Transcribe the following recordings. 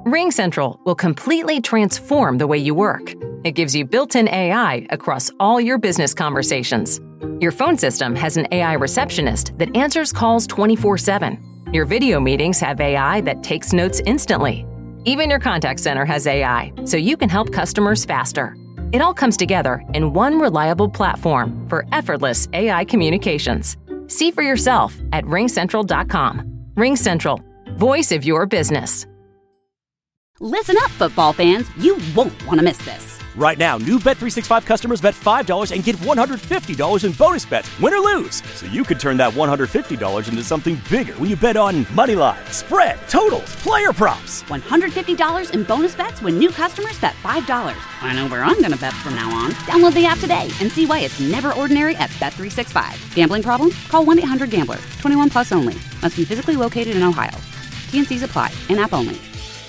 RingCentral will completely transform the way you work. It gives you built-in AI across all your business conversations. Your phone system has an AI receptionist that answers calls 24/7. Your video meetings have AI that takes notes instantly. Even your contact center has AI, so you can help customers faster. It all comes together in one reliable platform for effortless AI communications. See for yourself at ringcentral.com. RingCentral, voice of your business. Listen up, football fans. You won't want to miss this. Right now, new Bet365 customers bet $5 and get $150 in bonus bets, win or lose. So you could turn that $150 into something bigger when you bet on moneyline, spread, totals, player props. $150 in bonus bets when new customers bet $5. I know where I'm going to bet from now on. Download the app today and see why it's never ordinary at Bet365. Gambling problem? Call 1-800-GAMBLER. 21 plus only. Must be physically located in Ohio. T&Cs apply. In-app only.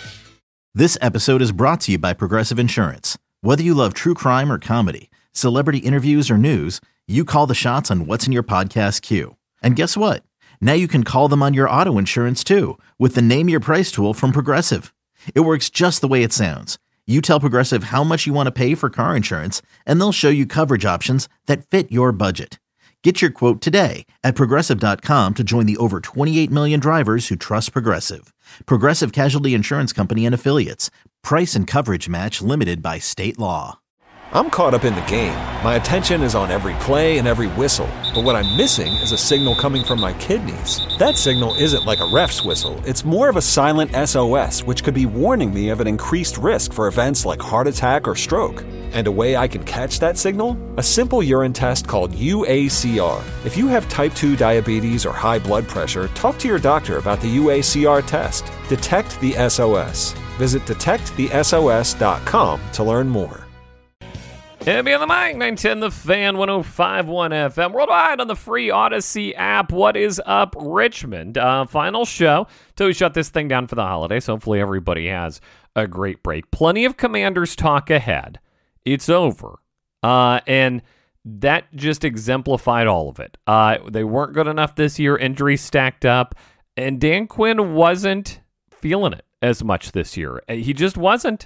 This episode is brought to you by Progressive Insurance. Whether you love true crime or comedy, celebrity interviews or news, you call the shots on what's in your podcast queue. And guess what? Now you can call them on your auto insurance too with the Name Your Price tool from Progressive. It works just the way it sounds. You tell Progressive how much you want to pay for car insurance, and they'll show you coverage options that fit your budget. Get your quote today at Progressive.com to join the over 28 million drivers who trust Progressive. Progressive Casualty Insurance Company and Affiliates. Price and coverage match limited by state law. I'm caught up in the game. My attention is on every play and every whistle. But what I'm missing is a signal coming from my kidneys. That signal isn't like a ref's whistle. It's more of a silent SOS, which could be warning me of an increased risk for events like heart attack or stroke. And a way I can catch that signal? A simple urine test called UACR. If you have type 2 diabetes or high blood pressure, talk to your doctor about the UACR test. Detect the SOS. Visit detectthesos.com to learn more. And be on the mic, 910 The Fan, 105.1 FM, worldwide on the free Odyssey app. What is up, Richmond? Final show till we shut this thing down for the holidays. Hopefully everybody has a great break. Plenty of Commanders talk ahead. It's over. And that just exemplified all of it. They weren't good enough this year. Injuries stacked up. And Dan Quinn wasn't feeling it as much this year. He just wasn't.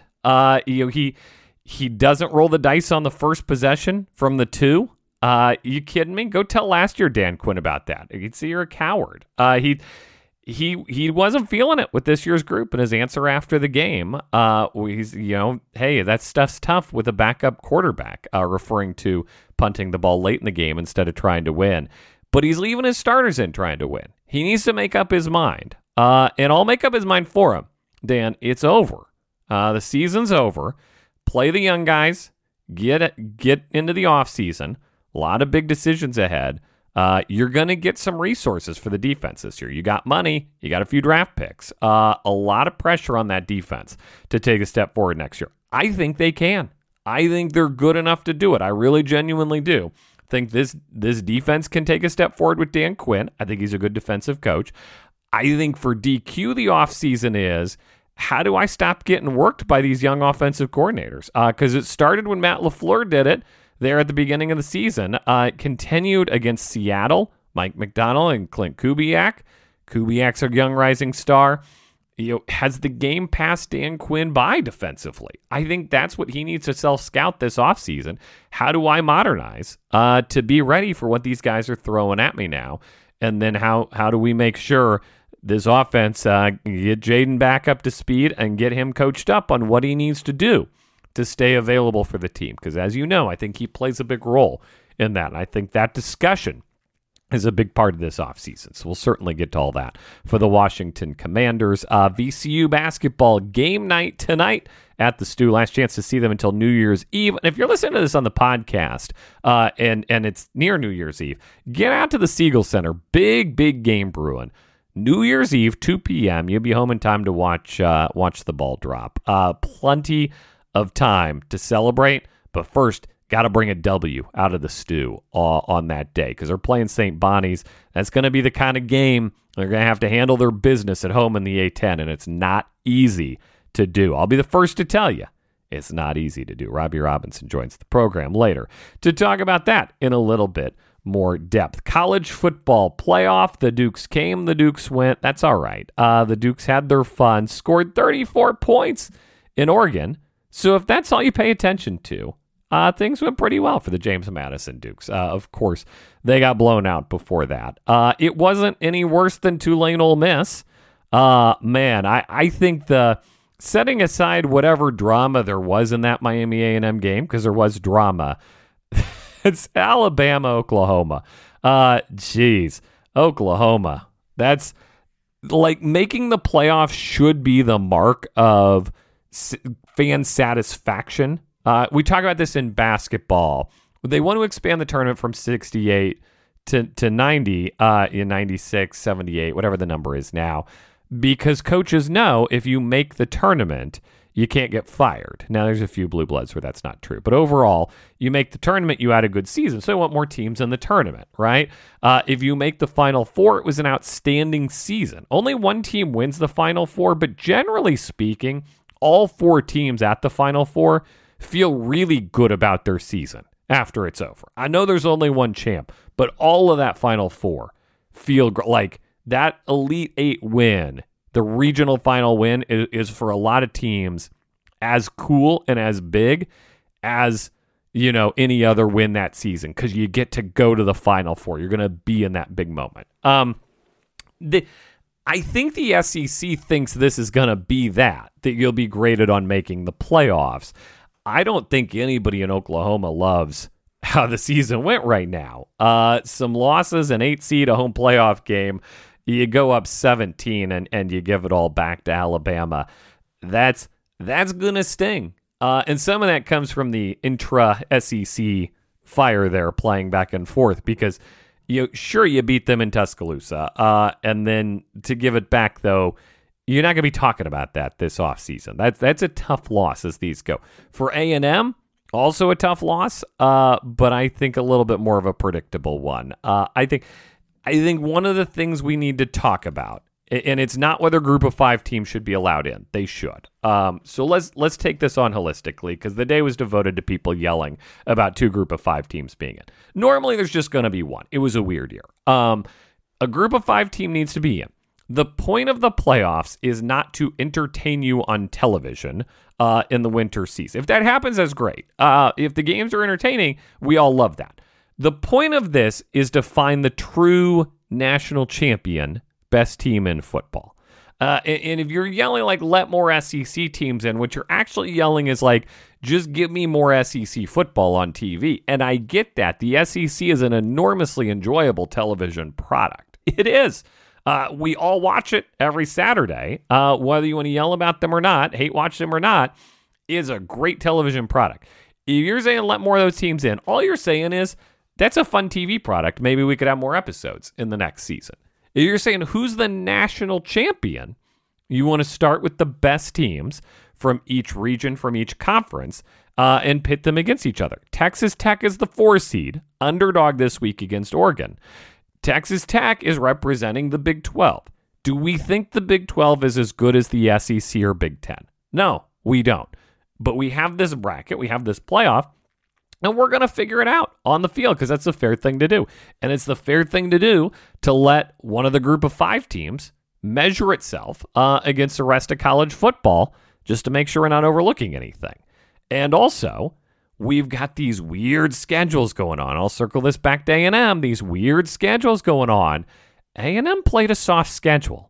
He doesn't roll the dice on the first possession from the 2. You kidding me? Go tell last year Dan Quinn about that. You'd see you're a coward. He wasn't feeling it with this year's group, and his answer after the game, he's, hey, that stuff's tough with a backup quarterback, referring to punting the ball late in the game instead of trying to win. But he's leaving his starters in trying to win. He needs to make up his mind, and I'll make up his mind for him. Dan, it's over. The season's over. Play the young guys. Get into the offseason. A lot of big decisions ahead. You're going to get some resources for the defense this year. You got money. You got a few draft picks. A lot of pressure on that defense to take a step forward next year. I think they can. I think they're good enough to do it. I really genuinely do. I think this defense can take a step forward with Dan Quinn. I think he's a good defensive coach. I think for DQ, the offseason is, how do I stop getting worked by these young offensive coordinators? Because it started when Matt LaFleur did it there at the beginning of the season. It continued against Seattle, Mike McDonald and Clint Kubiak. Kubiak's a young rising star. Has the game passed Dan Quinn by defensively? I think that's what he needs to self-scout this offseason. How do I modernize to be ready for what these guys are throwing at me now? And then how do we make sure this offense, get Jaden back up to speed and get him coached up on what he needs to do to stay available for the team? Because as you know, I think he plays a big role in that. And I think that discussion is a big part of this offseason. So we'll certainly get to all that for the Washington Commanders. VCU basketball game night tonight at the Stew. Last chance to see them until New Year's Eve. And if you're listening to this on the podcast and it's near New Year's Eve, get out to the Siegel Center. Big game brewing. New Year's Eve, 2 p.m. You'll be home in time to watch the ball drop. Plenty of time to celebrate, but first, got to bring a W out of the Stew on that day because they're playing St. Bonnie's. That's going to be the kind of game they're going to have to handle their business at home in the A10, and it's not easy to do. I'll be the first to tell you, it's not easy to do. Robbie Robinson joins the program later to talk about that in a little bit more depth. College football playoff. The Dukes came, the Dukes went. That's all right. The Dukes had their fun, scored 34 points in Oregon. So if that's all you pay attention to, things went pretty well for the James Madison Dukes. Of course, they got blown out before that. It wasn't any worse than Tulane Ole Miss. Man, I think setting aside whatever drama there was in that Miami A&M game, because there was drama, it's Alabama, Oklahoma. Oklahoma. That's like making the playoffs should be the mark of fan satisfaction. We talk about this in basketball. They want to expand the tournament from 68 to 90 in 96, 78, whatever the number is now, because coaches know if you make the tournament, you can't get fired. Now, there's a few blue bloods where that's not true. But overall, you make the tournament, you had a good season. So you want more teams in the tournament, right? If you make the Final Four, it was an outstanding season. Only one team wins the Final Four, but generally speaking, all four teams at the Final Four feel really good about their season after it's over. I know there's only one champ, but all of that Final Four feel like that Elite Eight win. The regional final win is for a lot of teams as cool and as big as, any other win that season, because you get to go to the Final Four. You're going to be in that big moment. I think the SEC thinks this is going to be that you'll be graded on making the playoffs. I don't think anybody in Oklahoma loves how the season went right now. Some losses, an 8 seed, a home playoff game. You go up 17 and you give it all back to Alabama. That's going to sting. And some of that comes from the intra-SEC fire there playing back and forth because, you beat them in Tuscaloosa. And then to give it back, though, you're not going to be talking about that this offseason. That's a tough loss as these go. For A&M, also a tough loss, but I think a little bit more of a predictable one. I think one of the things we need to talk about, and it's not whether Group of 5 teams should be allowed in. They should. So let's take this on holistically, because the day was devoted to people yelling about 2 Group of 5 teams being in. Normally, there's just going to be one. It was a weird year. A Group of 5 team needs to be in. The point of the playoffs is not to entertain you on television in the winter season. If that happens, that's great. If the games are entertaining, we all love that. The point of this is to find the true national champion, best team in football. And if you're yelling like, let more SEC teams in, what you're actually yelling is like, just give me more SEC football on TV. And I get that. The SEC is an enormously enjoyable television product. It is. We all watch it every Saturday, whether you want to yell about them or not, hate watch them or not, is a great television product. If you're saying let more of those teams in, all you're saying is that's a fun TV product. Maybe we could have more episodes in the next season. If you're saying who's the national champion, you want to start with the best teams from each region, from each conference, and pit them against each other. Texas Tech is the 4 seed, underdog this week against Oregon. Texas Tech is representing the Big 12. Do we think the Big 12 is as good as the SEC or Big 10? No, we don't. But we have this bracket, we have this playoff, and we're going to figure it out on the field because that's the fair thing to do. And it's the fair thing to do to let one of the Group of 5 teams measure itself against the rest of college football just to make sure we're not overlooking anything. And also, we've got these weird schedules going on. I'll circle this back to A&M. These weird schedules going on. A&M played a soft schedule.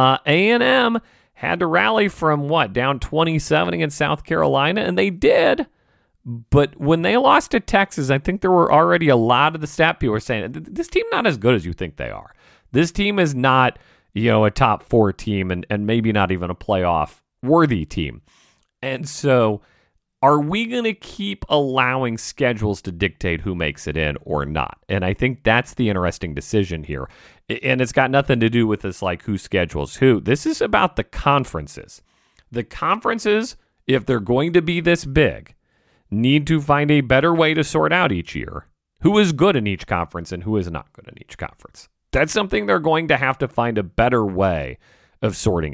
A&M had to rally from, down 27 against South Carolina, and they did. But when they lost to Texas, I think there were already a lot of the stat people were saying, this team not as good as you think they are. This team is not, a top 4 team and maybe not even a playoff-worthy team. And so are we going to keep allowing schedules to dictate who makes it in or not? And I think that's the interesting decision here. And it's got nothing to do with this, like who schedules who. This is about the conferences. The conferences, if they're going to be this big, need to find a better way to sort out each year who is good in each conference and who is not good in each conference. That's something they're going to have to find a better way of sorting out.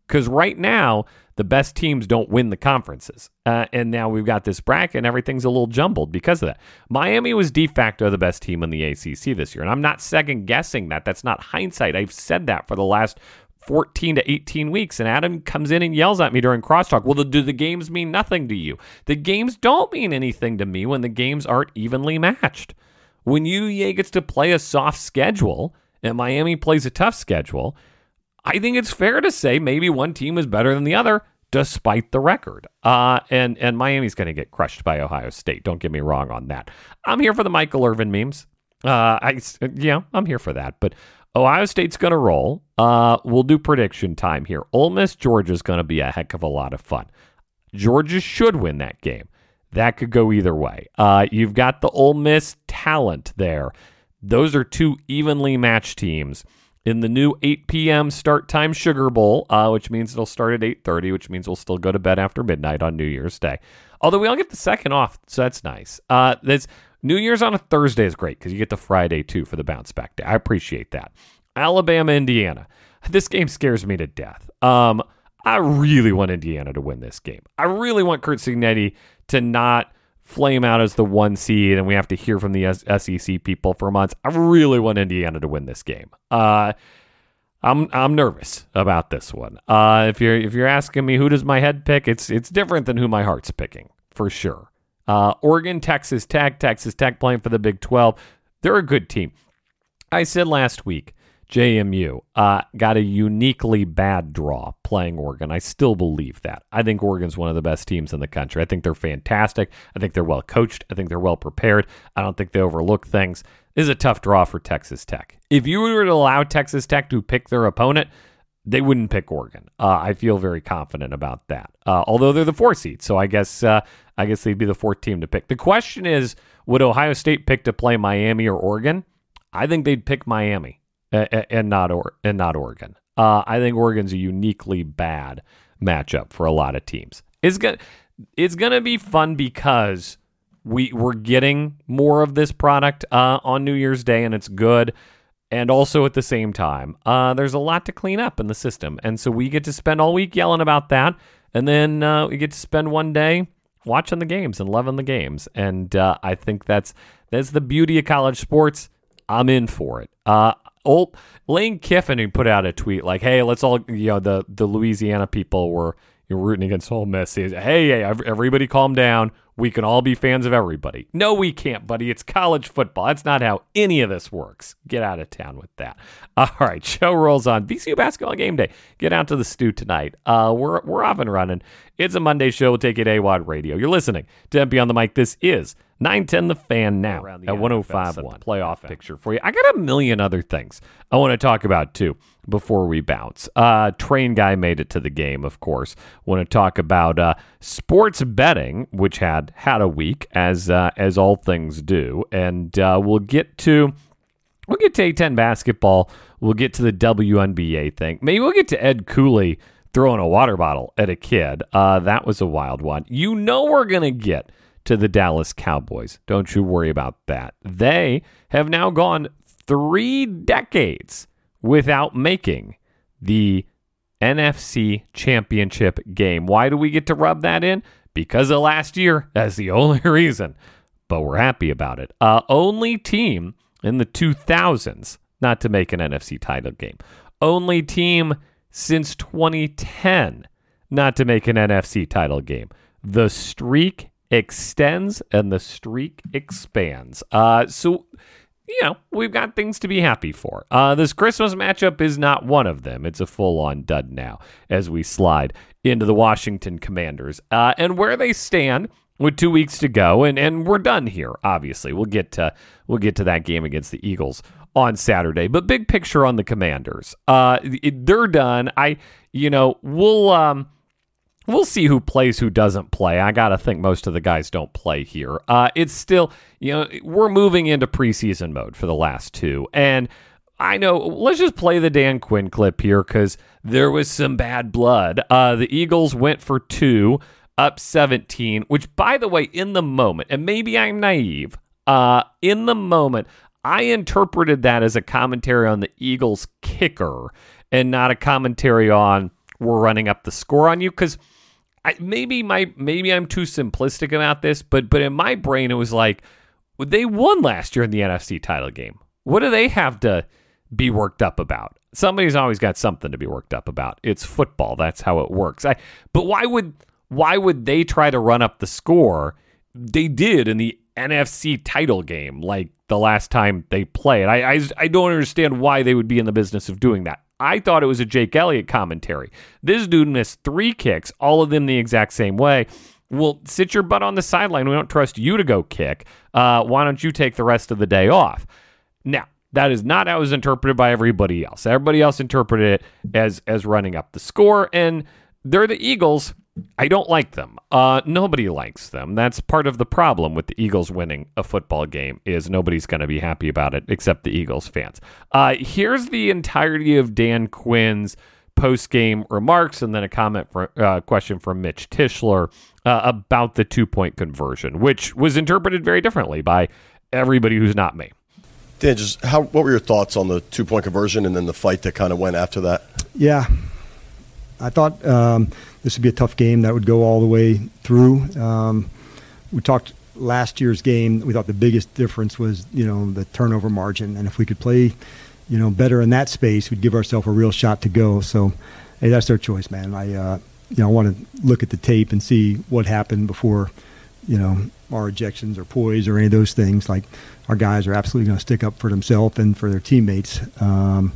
Because right now, the best teams don't win the conferences. And now we've got this bracket and everything's a little jumbled because of that. Miami was de facto the best team in the ACC this year. And I'm not second guessing that. That's not hindsight. I've said that for the last 14 to 18 weeks. And Adam comes in and yells at me during crosstalk. Well, do the games mean nothing to you? The games don't mean anything to me when the games aren't evenly matched. When UVA gets to play a soft schedule and Miami plays a tough schedule, I think it's fair to say maybe one team is better than the other despite the record. And Miami's going to get crushed by Ohio State. Don't get me wrong on that. I'm here for the Michael Irvin memes. I'm here for that. But Ohio State's going to roll. We'll do prediction time here. Ole Miss, Georgia's going to be a heck of a lot of fun. Georgia should win that game. That could go either way. You've got the Ole Miss talent there. Those are two evenly matched teams. In the new 8 p.m. start time Sugar Bowl, which means it'll start at 8:30, which means we'll still go to bed after midnight on New Year's Day. Although we all get the second off, so that's nice. New Year's on a Thursday is great because you get the Friday, too, for the bounce back day. I appreciate that. Alabama, Indiana. This game scares me to death. I really want Indiana to win this game. I really want Curt Cignetti to not flame out as the 1 seed, and we have to hear from the SEC people for months. I really want Indiana to win this game. I'm nervous about this one. If you're asking me who does my head pick, it's different than who my heart's picking for sure. Oregon, Texas Tech playing for the Big 12. They're a good team. I said last week, JMU got a uniquely bad draw playing Oregon. I still believe that. I think Oregon's one of the best teams in the country. I think they're fantastic. I think they're well coached. I think they're well prepared. I don't think they overlook things. This is a tough draw for Texas Tech. If you were to allow Texas Tech to pick their opponent, they wouldn't pick Oregon. I feel very confident about that. Although they're the 4 seed, so I guess they'd be the 4th team to pick. The question is, would Ohio State pick to play Miami or Oregon? I think they'd pick Miami. And not Oregon. I think Oregon's a uniquely bad matchup for a lot of teams. It's gonna be fun because we're getting more of this product on New Year's Day, and it's good. And also at the same time, there's a lot to clean up in the system, and so we get to spend all week yelling about that, and then we get to spend one day watching the games and loving the games. And I think that's the beauty of college sports. I'm in for it. Lane Kiffin, who put out a tweet like, hey, let's all, the Louisiana people were rooting against Ole Miss. Hey, everybody calm down. We can all be fans of everybody. No, we can't, buddy. It's college football. That's not how any of this works. Get out of town with that. All right, show rolls on. VCU Basketball Game Day. Get out to the stew tonight. We're off and running. It's a Monday show. We'll take it AWOD Radio. You're listening to MP on the Mic. This is 910 The Fan now at 105.1. Playoff picture for you. I got a million other things I want to talk about, too, before we bounce. Train Guy made it to the game, of course. Want to talk about sports betting, which had a week, as all things do. And we'll get to A10 basketball. We'll get to the WNBA thing. Maybe we'll get to Ed Cooley throwing a water bottle at a kid. That was a wild one. We're going to get to the Dallas Cowboys. Don't you worry about that. They have now gone 3 decades without making the NFC Championship game. Why do we get to rub that in? Because of last year. That's the only reason. But we're happy about it. Only team in the 2000s not to make an NFC title game. Only team since 2010 not to make an NFC title game. The streak extends and the streak expands. So we've got things to be happy for. This Christmas matchup is not one of them. It's a full-on dud now as we slide into the Washington Commanders. And where they stand with 2 weeks to go, and we're done here, obviously. We'll get to that game against the Eagles on Saturday. But big picture on the Commanders. They're done. We'll see who plays, who doesn't play. I got to think most of the guys don't play here. It's still, we're moving into preseason mode for the last 2. And I know, let's just play the Dan Quinn clip here because there was some bad blood. The Eagles went for 2, up 17, which, by the way, in the moment, and maybe I'm naive, in the moment, I interpreted that as a commentary on the Eagles kicker and not a commentary on were running up the score on you? Because maybe I'm too simplistic about this, but in my brain it was like, they won last year in the NFC title game. What do they have to be worked up about? Somebody's always got something to be worked up about. It's football. That's how it works. But why would they try to run up the score? They did in the NFC title game, like the last time they played. I don't understand why they would be in the business of doing that. I thought it was a Jake Elliott commentary. This dude missed 3 kicks, all of them the exact same way. Well, sit your butt on the sideline. We don't trust you to go kick. Why don't you take the rest of the day off? Now, that is not how it was interpreted by everybody else. Everybody else interpreted it as running up the score, and they're the Eagles. I don't like them. Nobody likes them. That's part of the problem with the Eagles winning a football game is nobody's going to be happy about it except the Eagles fans. Here's the entirety of Dan Quinn's post-game remarks, and then a question from Mitch Tischler about the 2-point conversion, which was interpreted very differently by everybody who's not me. Dan, what were your thoughts on the 2-point conversion and then the fight that kind of went after that? Yeah, I thought this would be a tough game that would go all the way through. We talked last year's game. We thought the biggest difference was, the turnover margin, and if we could play, better in that space, we'd give ourselves a real shot to go. So, hey, that's their choice, man. I want to look at the tape and see what happened before, our ejections or poise or any of those things. Like, our guys are absolutely going to stick up for themselves and for their teammates. And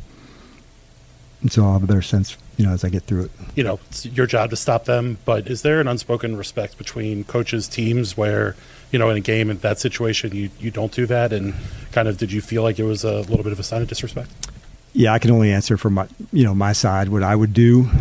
so I'll have a better sense, as I get through it. It's your job to stop them, but is there an unspoken respect between coaches, teams where, in a game, in that situation, you don't do that? And kind of, did you feel like it was a little bit of a sign of disrespect? Yeah, I can only answer from my side, what I would do.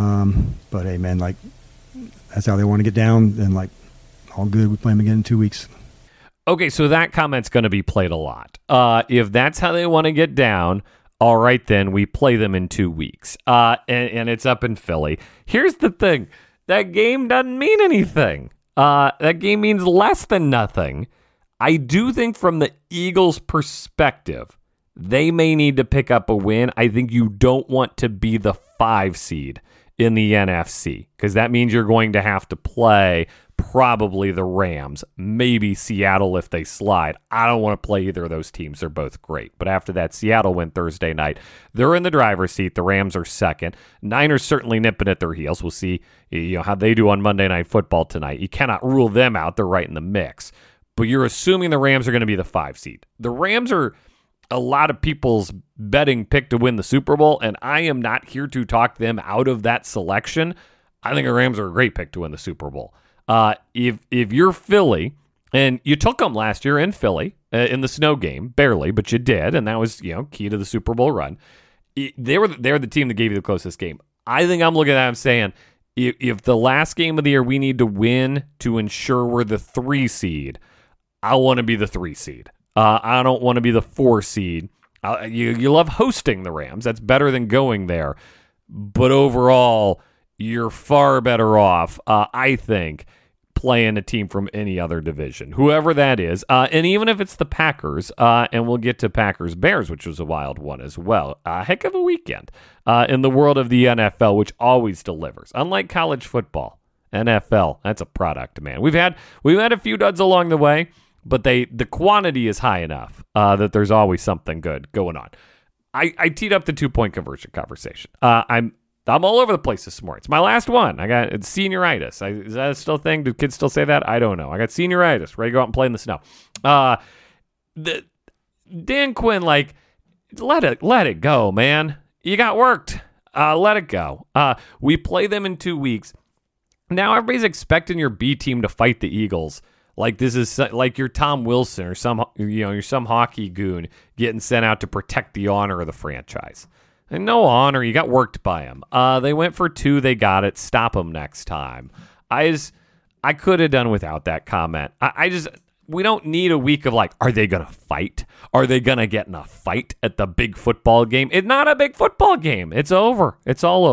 But hey, man, that's how they want to get down. Then all good. We play them again in 2 weeks. Okay, so that comment's going to be played a lot. If that's how they want to get down, all right, then we play them in 2 weeks. And it's up in Philly. Here's the thing. That game doesn't mean anything. That game means less than nothing. I do think from the Eagles' perspective, they may need to pick up a win. I think you don't want to be the 5 seed in the NFC because that means you're going to have to play probably the Rams, maybe Seattle if they slide. I don't want to play either of those teams. They're both great. But after that Seattle win Thursday night, they're in the driver's seat. The Rams are second. Niners certainly nipping at their heels. We'll see how they do on Monday Night Football tonight. You cannot rule them out. They're right in the mix. But you're assuming the Rams are going to be the 5 seed. The Rams are a lot of people's betting pick to win the Super Bowl, and I am not here to talk them out of that selection. I think the Rams are a great pick to win the Super Bowl. If you're Philly, and you took them last year in Philly in the snow game, barely, but you did, and that was key to the Super Bowl run. They're the team that gave you the closest game. I think I'm looking at that and saying, if the last game of the year we need to win to ensure we're the 3 seed, I want to be the 3 seed. I don't want to be the 4 seed. You love hosting the Rams. That's better than going there. But overall, you're far better off, I think, playing a team from any other division, whoever that is. And even if it's the Packers, and we'll get to Packers-Bears, which was a wild one as well. A heck of a weekend in the world of the NFL, which always delivers. Unlike college football, NFL, that's a product, man. We've had a few duds along the way, but the quantity is high enough that there's always something good going on. I teed up the 2-point conversion conversation. I'm all over the place this morning. It's my last one. I got senioritis. Is that still a thing? Do kids still say that? I don't know. I got senioritis. Ready to go out and play in the snow. Dan Quinn, let it go, man. You got worked. Let it go. We play them in 2 weeks. Now everybody's expecting your B team to fight the Eagles. Like this is like you're Tom Wilson or you're some hockey goon getting sent out to protect the honor of the franchise. And no honor, you got worked by them. They went for 2, they got it. Stop them next time. I could have done without that comment. We don't need a week of are they going to fight? Are they going to get in a fight at the big football game? It's not a big football game. It's over. It's all over.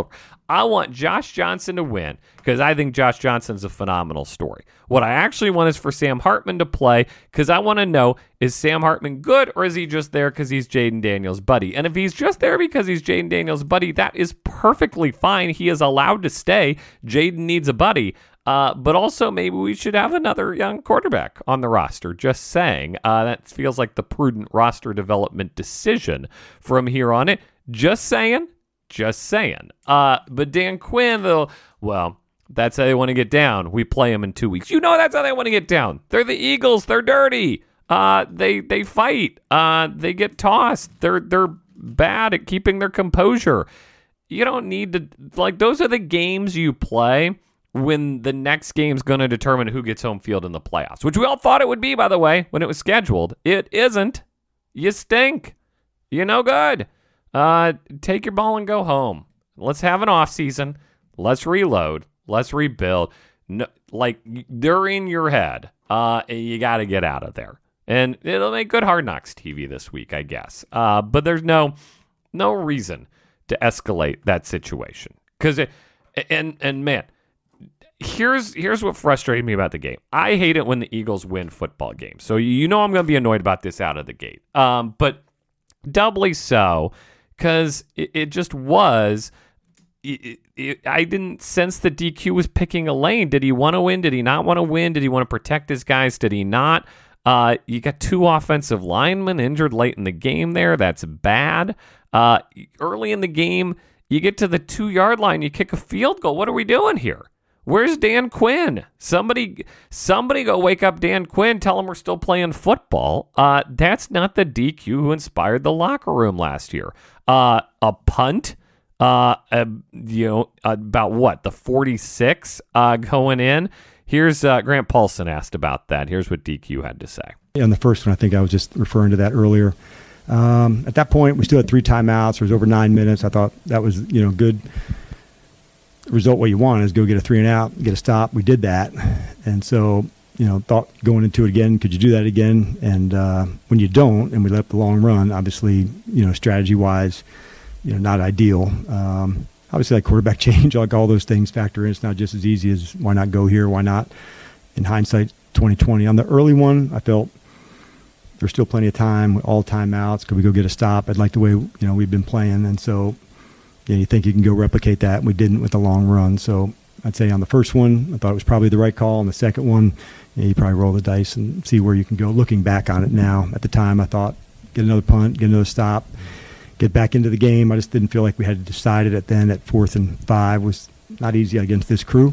I want Josh Johnson to win because I think Josh Johnson's a phenomenal story. What I actually want is for Sam Hartman to play because I want to know, is Sam Hartman good or is he just there because he's Jaden Daniels' buddy? And if he's just there because he's Jaden Daniels' buddy, that is perfectly fine. He is allowed to stay. Jaden needs a buddy. But also maybe we should have another young quarterback on the roster. Just saying. That feels like the prudent roster development decision from here on it. Just saying. But Dan Quinn, though, well, that's how they want to get down. We play them in 2 weeks. You know that's how they want to get down. They're the Eagles. They're dirty. They fight. They get tossed. They're bad at keeping their composure. You don't need to, like, those are the games you play when the next game's going to determine who gets home field in the playoffs, which we all thought it would be, by the way, when it was scheduled. It isn't. You stink. You're no good. Take your ball and go home. Let's have an off season. Let's reload. Let's rebuild. No, like, they're in your head. You got to get out of there. And it'll make good Hard Knocks TV this week, I guess. But there's no reason to escalate that situation. Because man, here's what frustrated me about the game. I hate it when the Eagles win football games. So you know I'm going to be annoyed about this out of the gate. But doubly so because it just was. I didn't sense that DQ was picking a lane. Did he want to win? Did he not want to win? Did he want to protect his guys? Did he not? You got 2 offensive linemen injured late in the game there. That's bad. Early in the game, you get to the 2-yard line, you kick a field goal. What are we doing here? Where's Dan Quinn? Somebody go wake up Dan Quinn. Tell him we're still playing football. That's not the DQ who inspired the locker room last year. A punt, about what, the 46 going in. Here's Grant Paulson asked about that. Here's what DQ had to say. Yeah, on the first one, I think I was just referring to that earlier. At that point, we still had 3 timeouts. There was over 9 minutes. I thought that was, good result. What you want is go get a 3 and out, get a stop. We did that. And so, thought going into it again, could you do that again? And when you don't, and we let up the long run, obviously, strategy-wise, not ideal. Obviously, like quarterback change, like all those things factor in. It's not just as easy as why not go here, why not? In hindsight, 2020. On the early one, I felt there's still plenty of time, all timeouts. Could we go get a stop? I'd like the way, we've been playing. And so, you think you can go replicate that. And we didn't with the long run. So I'd say on the first one, I thought it was probably the right call. On the second one, you probably roll the dice and see where you can go. Looking back on it now, at the time, I thought get another punt, get another stop, get back into the game. I just didn't feel like we had to decide it then at 4th and 5 was not easy against this crew,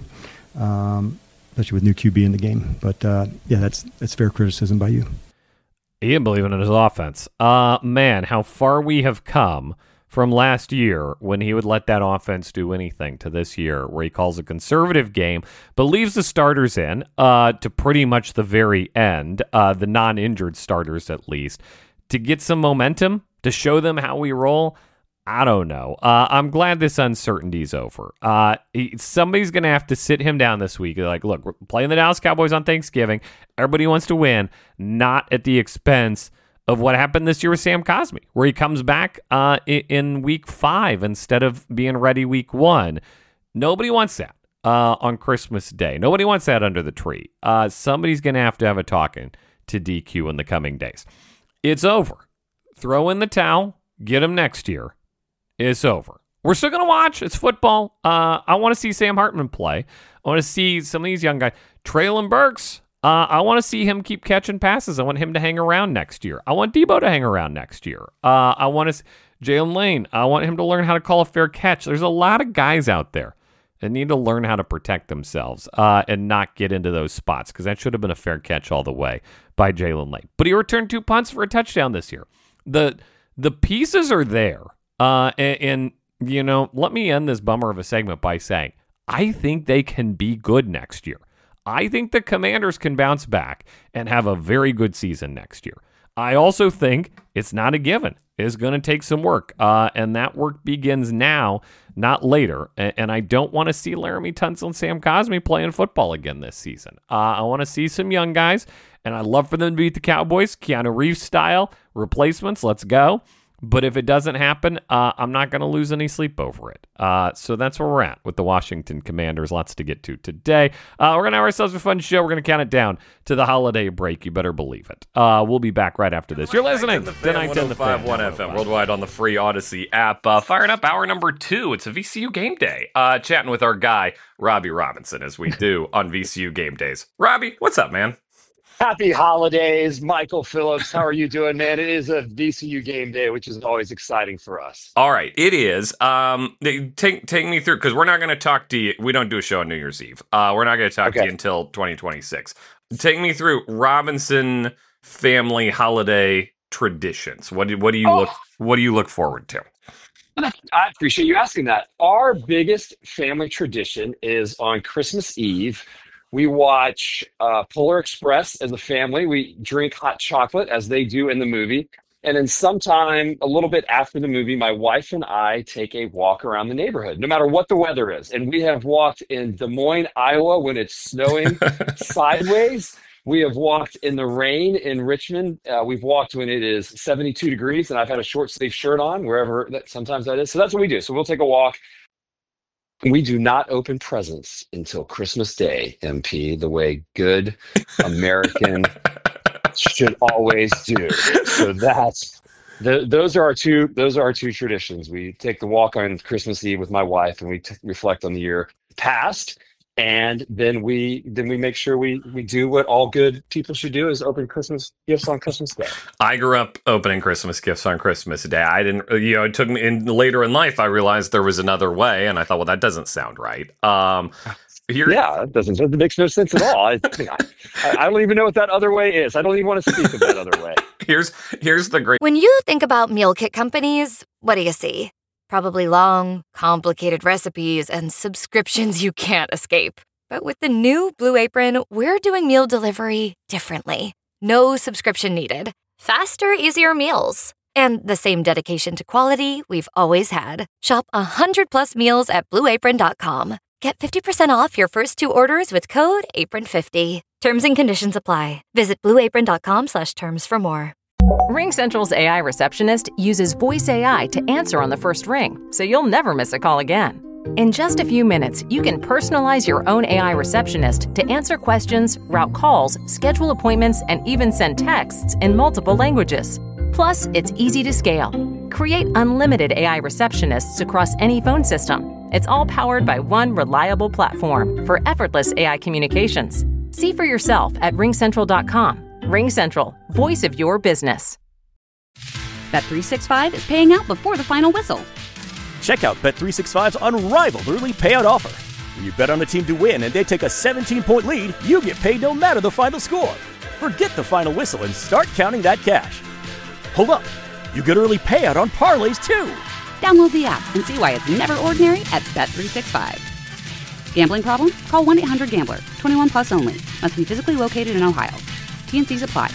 especially with new QB in the game. But, that's fair criticism by you. He didn't believe in his offense. Man, how far we have come from last year when he would let that offense do anything to this year where he calls a conservative game but leaves the starters in to pretty much the very end, the non-injured starters at least, to get some momentum, to show them how we roll. I don't know. I'm glad this uncertainty's over. Somebody's going to have to sit him down this week. They're like, look, we're playing the Dallas Cowboys on Thanksgiving. Everybody wants to win, not at the expense of what happened this year with Sam Cosmi, where he comes back in week 5 instead of being ready week 1. Nobody wants that on Christmas Day. Nobody wants that under the tree. Somebody's going to have a talking to DQ in the coming days. It's over. Throw in the towel. Get him next year. It's over. We're still going to watch. It's football. I want to see Sam Hartman play. I want to see some of these young guys. Treylon Burks. I want to see him keep catching passes. I want him to hang around next year. I want Debo to hang around next year. I want to Jalen Lane. I want him to learn how to call a fair catch. There's a lot of guys out there that need to learn how to protect themselves and not get into those spots because that should have been a fair catch all the way by Jalen Lane. But he returned 2 punts for a touchdown this year. The pieces are there. And let me end this bummer of a segment by saying, I think they can be good next year. I think the Commanders can bounce back and have a very good season next year. I also think it's not a given. It's going to take some work, and that work begins now, not later. And I don't want to see Laramie Tunsil and Sam Cosmi playing football again this season. I want to see some young guys, and I'd love for them to beat the Cowboys, Keanu Reeves style replacements. Let's go. But if it doesn't happen, I'm not going to lose any sleep over it. So that's where we're at with the Washington Commanders. Lots to get to today. We're going to have ourselves a fun show. We're going to count it down to the holiday break. You better believe it. We'll be back right after this. You're listening to 910 FM worldwide on the free Odyssey app. Firing up hour number 2. It's a VCU game day. Chatting with our guy, Robbie Robinson, as we do on VCU game days. Robbie, what's up, man? Happy holidays, Michael Phillips. How are you doing, man? It is a VCU game day, which is always exciting for us. All right, it is. Take me through, because we're not going to talk to you. We don't do a show on New Year's Eve. We're not going to talk to you until 2026. Take me through Robinson family holiday traditions. What do you look forward to? I appreciate you asking that. Our biggest family tradition is on Christmas Eve. We watch Polar Express as a family. We drink hot chocolate as they do in the movie. And then sometime a little bit after the movie, my wife and I take a walk around the neighborhood, no matter what the weather is. And we have walked in Des Moines, Iowa, when it's snowing sideways. We have walked in the rain in Richmond. We've walked when it is 72 degrees, and I've had a short sleeve shirt on, wherever sometimes that is. So that's what we do. So we'll take a walk. We do not open presents until Christmas Day, MP, the way good American should always do. So those are our two traditions. We take the walk on Christmas Eve with my wife, and we reflect on the year past, and then we make sure we do what all good people should do, is open Christmas gifts on Christmas Day. I grew up opening Christmas gifts on Christmas Day. I didn't, it took me later in life, I realized there was another way, and I thought, well, that doesn't sound right. It makes no sense at all. I don't even know what that other way is. I don't even want to speak of that other way. Here's the great. When you think about meal kit companies, what do you see? Probably long, complicated recipes and subscriptions you can't escape. But with the new Blue Apron, we're doing meal delivery differently. No subscription needed. Faster, easier meals. And the same dedication to quality we've always had. Shop 100+ meals at BlueApron.com. Get 50% off your first 2 orders with code APRON50. Terms and conditions apply. Visit BlueApron.com/terms for more. RingCentral's AI receptionist uses voice AI to answer on the first ring, so you'll never miss a call again. In just a few minutes, you can personalize your own AI receptionist to answer questions, route calls, schedule appointments, and even send texts in multiple languages. Plus, it's easy to scale. Create unlimited AI receptionists across any phone system. It's all powered by one reliable platform for effortless AI communications. See for yourself at RingCentral.com. RingCentral, voice of your business. Bet365 is paying out before the final whistle. Check out Bet365's unrivaled early payout offer. When you bet on a team to win and they take a 17-point lead, you get paid no matter the final score. Forget the final whistle and start counting that cash. Hold up. You get early payout on parlays, too. Download the app and see why it's never ordinary at Bet365. Gambling problem? Call 1-800-GAMBLER. 21 plus only. Must be physically located in Ohio. T&Cs apply.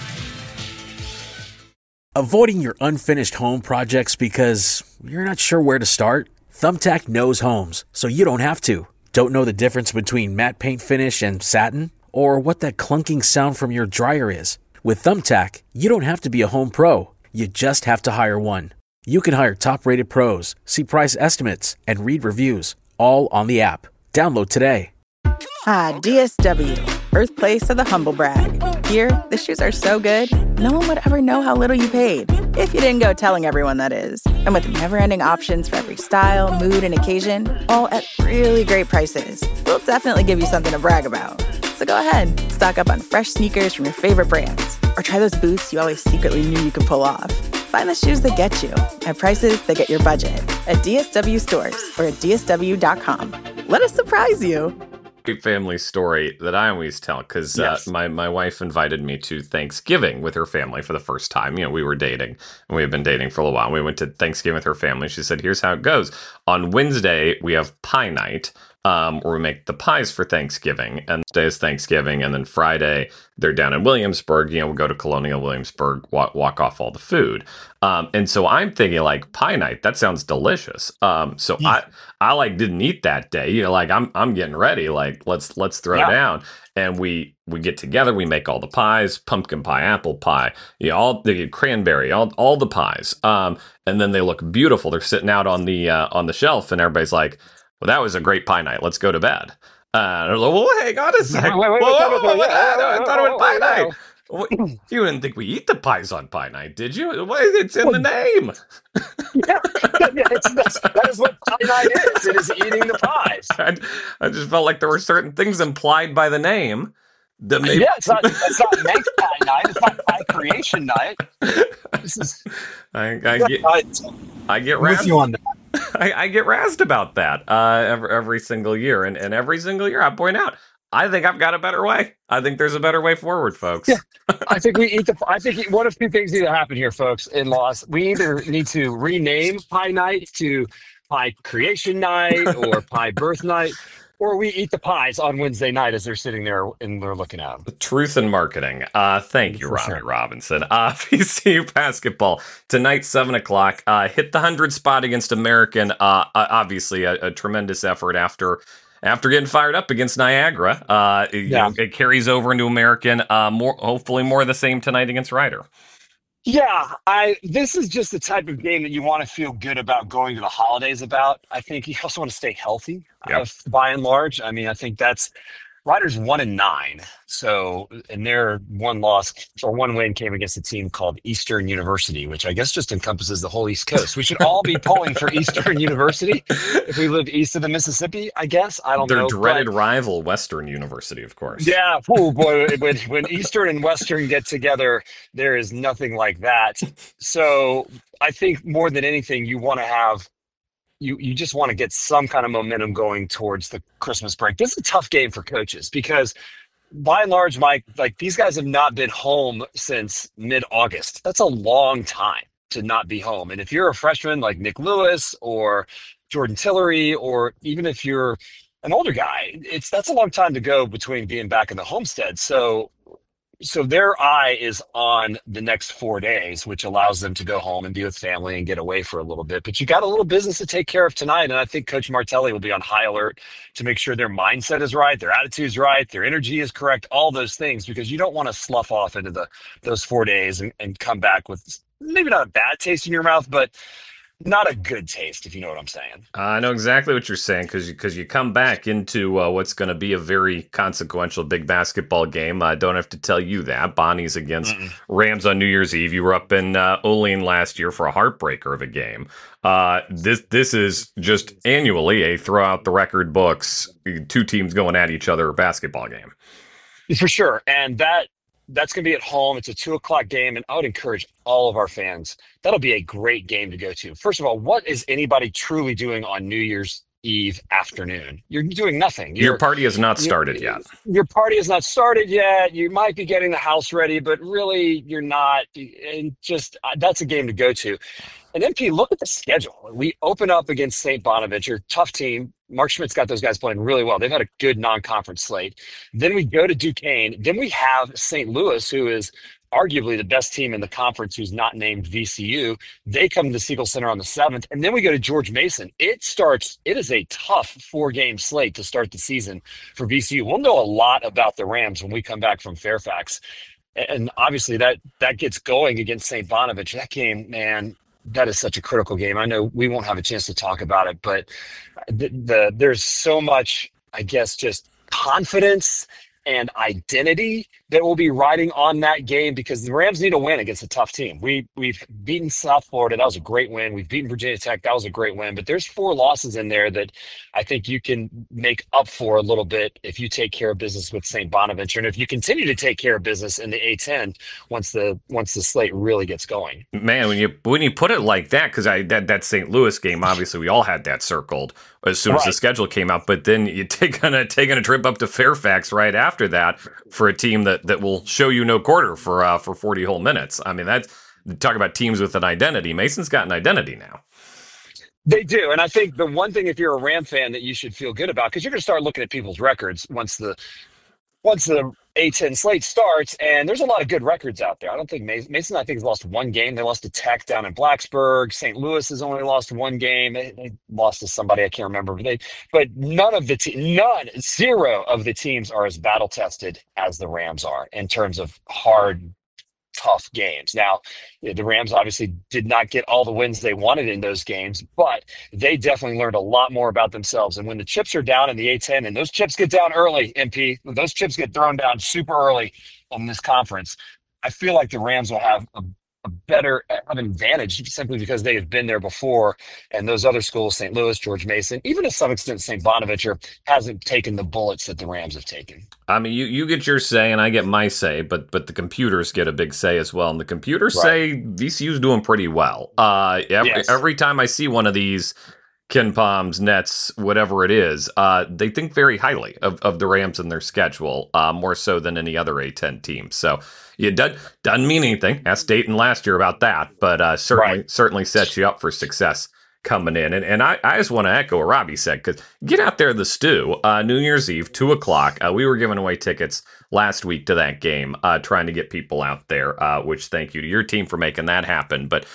Avoiding your unfinished home projects because you're not sure where to start? Thumbtack knows homes, so you don't have to. Don't know the difference between matte paint finish and satin? Or what that clunking sound from your dryer is? With Thumbtack, you don't have to be a home pro. You just have to hire one. You can hire top-rated pros, see price estimates, and read reviews, all on the app. Download today. Ah, DSW, birthplace of the humble brag. Here, the shoes are so good, no one would ever know how little you paid. If you didn't go telling everyone, that is. And with never-ending options for every style, mood, and occasion, all at really great prices, we'll definitely give you something to brag about. So go ahead, stock up on fresh sneakers from your favorite brands, or try those boots you always secretly knew you could pull off. Find the shoes that get you at prices that get your budget at DSW stores or at DSW.com. Let us surprise you. Family story that I always tell, because my wife invited me to Thanksgiving with her family for the first time. We were dating, and we had been dating for a little while. We went to Thanksgiving with her family. She said, here's how it goes. On Wednesday, we have pie night. where we make the pies for Thanksgiving, and today is Thanksgiving, and then Friday they're down in Williamsburg. We'll go to Colonial Williamsburg, walk off all the food. And so I'm thinking like pie night. That sounds delicious. So I like didn't eat that day. Like I'm getting ready. Like let's throw down. And we get together, we make all the pies, pumpkin pie, apple pie, all the cranberry, all the pies. And then they look beautiful. They're sitting out on the shelf, and everybody's like, well, that was a great pie night. Let's go to bed. And I was like, well, hang on a second. I thought it was pie night. You didn't think we eat the pies on pie night, did you? It's in the name. That is what pie night is. It is eating the pies. I just felt like there were certain things implied by the name. That maybe... it's not make pie night. It's not pie creation night. I get razzed. You on that. I get razzed about that every single year, and every single year I point out, I think I've got a better way. I think there's a better way forward, folks. Yeah. I think one of two things need to happen here, folks, in-laws. We either need to rename pie night to pie creation night or pie birth night, or we eat the pies on Wednesday night as they're sitting there and they're looking at them. Truth in marketing. Thank you, Robbie Robinson. VCU basketball tonight, 7:00. Hit the 100 spot against American. Obviously, a tremendous effort after getting fired up against Niagara. It carries over into American. Hopefully more of the same tonight against Rider. Yeah, this is just the type of game that you want to feel good about going to the holidays about. I think you also want to stay healthy, by and large. I mean, I think Riders 1-9. So, and their one win came against a team called Eastern University, which I guess just encompasses the whole East Coast. We should all be pulling for Eastern University if we live east of the Mississippi, I guess. I don't know. Their dreaded rival, Western University, of course. Yeah. Oh, boy. When Eastern and Western get together, there is nothing like that. So I think more than anything, you want to have you just want to get some kind of momentum going towards the Christmas break. This is a tough game for coaches because by and large, Mike, like these guys have not been home since mid-August. That's a long time to not be home. And if you're a freshman like Nick Lewis or Jordan Tillery, or even if you're an older guy, that's a long time to go between being back in the homestead. So their eye is on the next 4 days, which allows them to go home and be with family and get away for a little bit. But you got a little business to take care of tonight. And I think Coach Martelli will be on high alert to make sure their mindset is right, their attitude's right, their energy is correct, all those things, because you don't want to slough off into those 4 days and come back with maybe not a bad taste in your mouth, but not a good taste, if you know what I'm saying. I know exactly what you're saying, because you come back into what's going to be a very consequential big basketball game. I don't have to tell you that. Bonnie's against Rams on New Year's Eve. You were up in Olean last year for a heartbreaker of a game. This is just annually a throw out the record books, two teams going at each other basketball game. For sure. And that's going to be at home. It's a 2:00 game, and I would encourage all of our fans. That'll be a great game to go to. First of all, what is anybody truly doing on New Year's Eve afternoon? You're doing nothing. Your party has not started yet. Your party has not started yet. You might be getting the house ready, but really you're not. And just that's a game to go to. And MP, look at the schedule. We open up against St. Bonaventure, tough team. Mark Schmidt's got those guys playing really well. They've had a good non-conference slate. Then we go to Duquesne. Then we have St. Louis, who is arguably the best team in the conference, who's not named VCU. They come to Siegel Center on the 7th. And then we go to George Mason. It is a tough 4-game slate to start the season for VCU. We'll know a lot about the Rams when we come back from Fairfax. And obviously that gets going against St. Bonaventure. That game, man, that is such a critical game. I know we won't have a chance to talk about it, but there's so much, I guess, just confidence and identity that will be riding on that game, because the Rams need a win against a tough team. We've beaten South Florida. That was a great win. We've beaten Virginia Tech. That was a great win. But there's 4 losses in there that I think you can make up for a little bit if you take care of business with St. Bonaventure, and if you continue to take care of business in the A-10 once the slate really gets going. Man, when you put it like that, because that St. Louis game, obviously we all had that circled as soon as the schedule came out. But then you're taking a trip up to Fairfax right after that for a team that will show you no quarter for 40 whole minutes. I mean, talk about teams with an identity. Mason's got an identity now. They do, and I think the one thing if you're a Ram fan that you should feel good about, because you're going to start looking at people's records once the A10 slate starts, and there's a lot of good records out there. I don't think Mason, I think, has lost one game. They lost to Tech down in Blacksburg. St. Louis has only lost one game. They lost to somebody I can't remember, but zero of the teams are as battle tested as the Rams are in terms of hard, tough games. Now, the Rams obviously did not get all the wins they wanted in those games, but they definitely learned a lot more about themselves. And when the chips are down in the A10, and those chips get down early, MP, those chips get thrown down super early in this conference, I feel like the Rams will have an advantage simply because they have been there before. And those other schools, St. Louis, George Mason, even to some extent St. Bonaventure, hasn't taken the bullets that the Rams have taken. I mean, you get your say and I get my say, but the computers get a big say as well. And the computers say VCU's doing pretty well. Every time I see one of these KenPoms, Nets, whatever it is, they think very highly of the Rams and their schedule, more so than any other A10 team. So it doesn't mean anything. Asked Dayton last year about that, but certainly sets you up for success coming in. And I just want to echo what Robbie said, because get out there to the Stew, New Year's Eve, 2:00. We were giving away tickets last week to that game, trying to get people out there, which thank you to your team for making that happen. But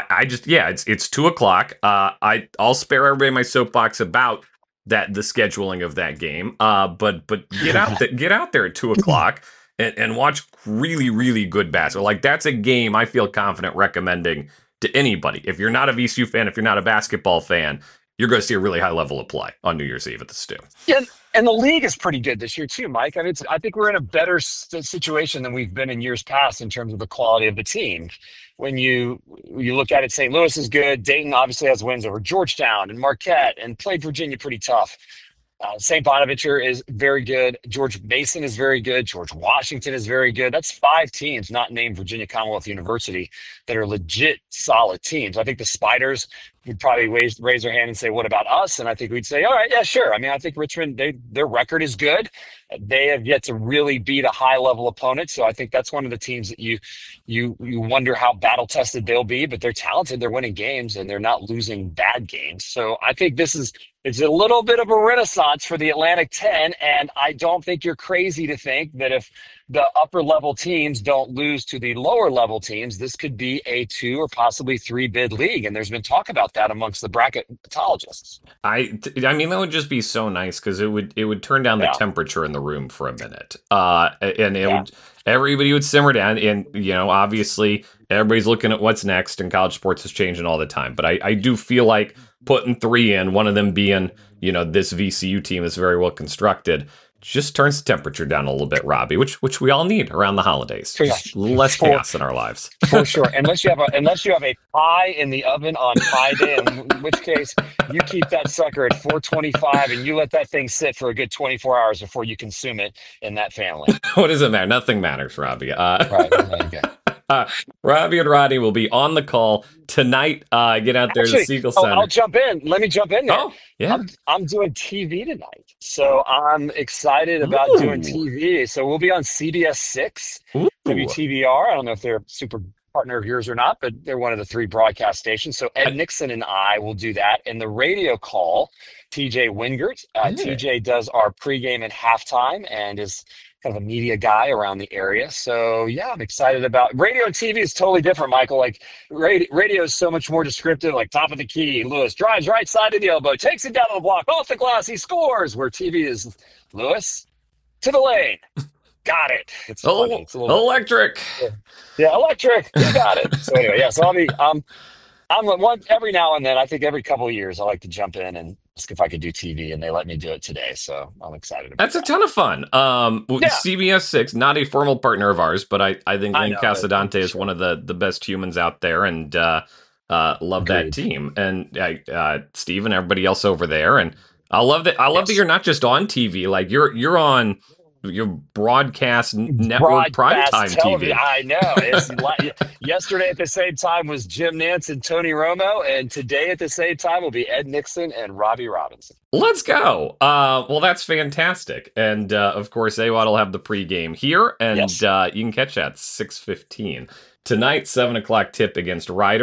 it's 2:00. I'll spare everybody my soapbox about the scheduling of that game. But get out there at 2:00 and watch really, really good basketball. Like, that's a game I feel confident recommending to anybody. If you're not a VCU fan, if you're not a basketball fan, you're going to see a really high level of play on New Year's Eve at the Stew. Yeah, and the league is pretty good this year too, Mike. I mean, I think we're in a better situation than we've been in years past in terms of the quality of the team. When you look at it, St. Louis is good. Dayton obviously has wins over Georgetown and Marquette, and played Virginia pretty tough. St. Bonaventure is very good. George Mason is very good. George Washington is very good. That's 5 teams not named Virginia Commonwealth University that are legit solid teams. I think the Spiders would probably raise their hand and say, what about us? And I think we'd say, all right, yeah, sure. I mean, I think Richmond, their record is good. They have yet to really beat a high-level opponent. So I think that's one of the teams that you wonder how battle-tested they'll be, but they're talented. They're winning games, and they're not losing bad games. So I think it's a little bit of a renaissance for the Atlantic 10, and I don't think you're crazy to think that if the upper-level teams don't lose to the lower-level teams, this could be a 2 or possibly 3 bid league, and there's been talk about that amongst the bracketologists. I mean, that would just be so nice, because it would turn down the temperature in the room for a minute, and everybody would simmer down, and obviously everybody's looking at what's next, and college sports is changing all the time. But I do feel like putting 3 in, one of them being this VCU team is very well constructed, just turns the temperature down a little bit, Robbie, which we all need around the holidays. Just less chaos in our lives. For sure. Unless you have a pie in the oven on Pie Day, in which case you keep that sucker at 425 and you let that thing sit for a good 24 hours before you consume it in that family. What does it matter? Nothing matters, Robbie. Right. There you go. Robbie and Rodney will be on the call tonight. Get out there to the Siegel Center. I'll jump in. Let me jump in there. Oh, yeah. I'm doing TV tonight, so I'm excited about doing TV. So we'll be on CBS 6, WTVR. I don't know if they're a super partner of yours or not, but they're one of the 3 broadcast stations. So Ed Nixon and I will do that. And the radio call, TJ Wingert. TJ does our pregame and halftime and is kind of a media guy around the area. So yeah, I'm excited about radio. And TV is totally different, Michael. Like radio is so much more descriptive, like top of the key, Lewis drives right side of the elbow, takes it down the block, off the glass, he scores. Where TV is Lewis to the lane. Got it. It's funny. It's a little electric. Yeah, electric. You got it. So anyway, yeah. So I'm one every now and then. I think every couple of years, I like to jump in and ask if I could do TV, and they let me do it today. So I'm excited about That's a ton of fun. CBS 6, not a formal partner of ours, but I think Lynn Casadante is one of the best humans out there, and love that team. And Steve and everybody else over there. And I love that. I love that you're not just on TV. Like you're on your broadcast network primetime TV. I know. Yesterday at the same time was Jim Nantz and Tony Romo, and today at the same time will be Ed Nixon and Robbie Robinson. Let's go. Well, that's fantastic. And of course, AWOD will have the pregame here, and you can catch that 6:15 tonight. 7:00 tip against Rider.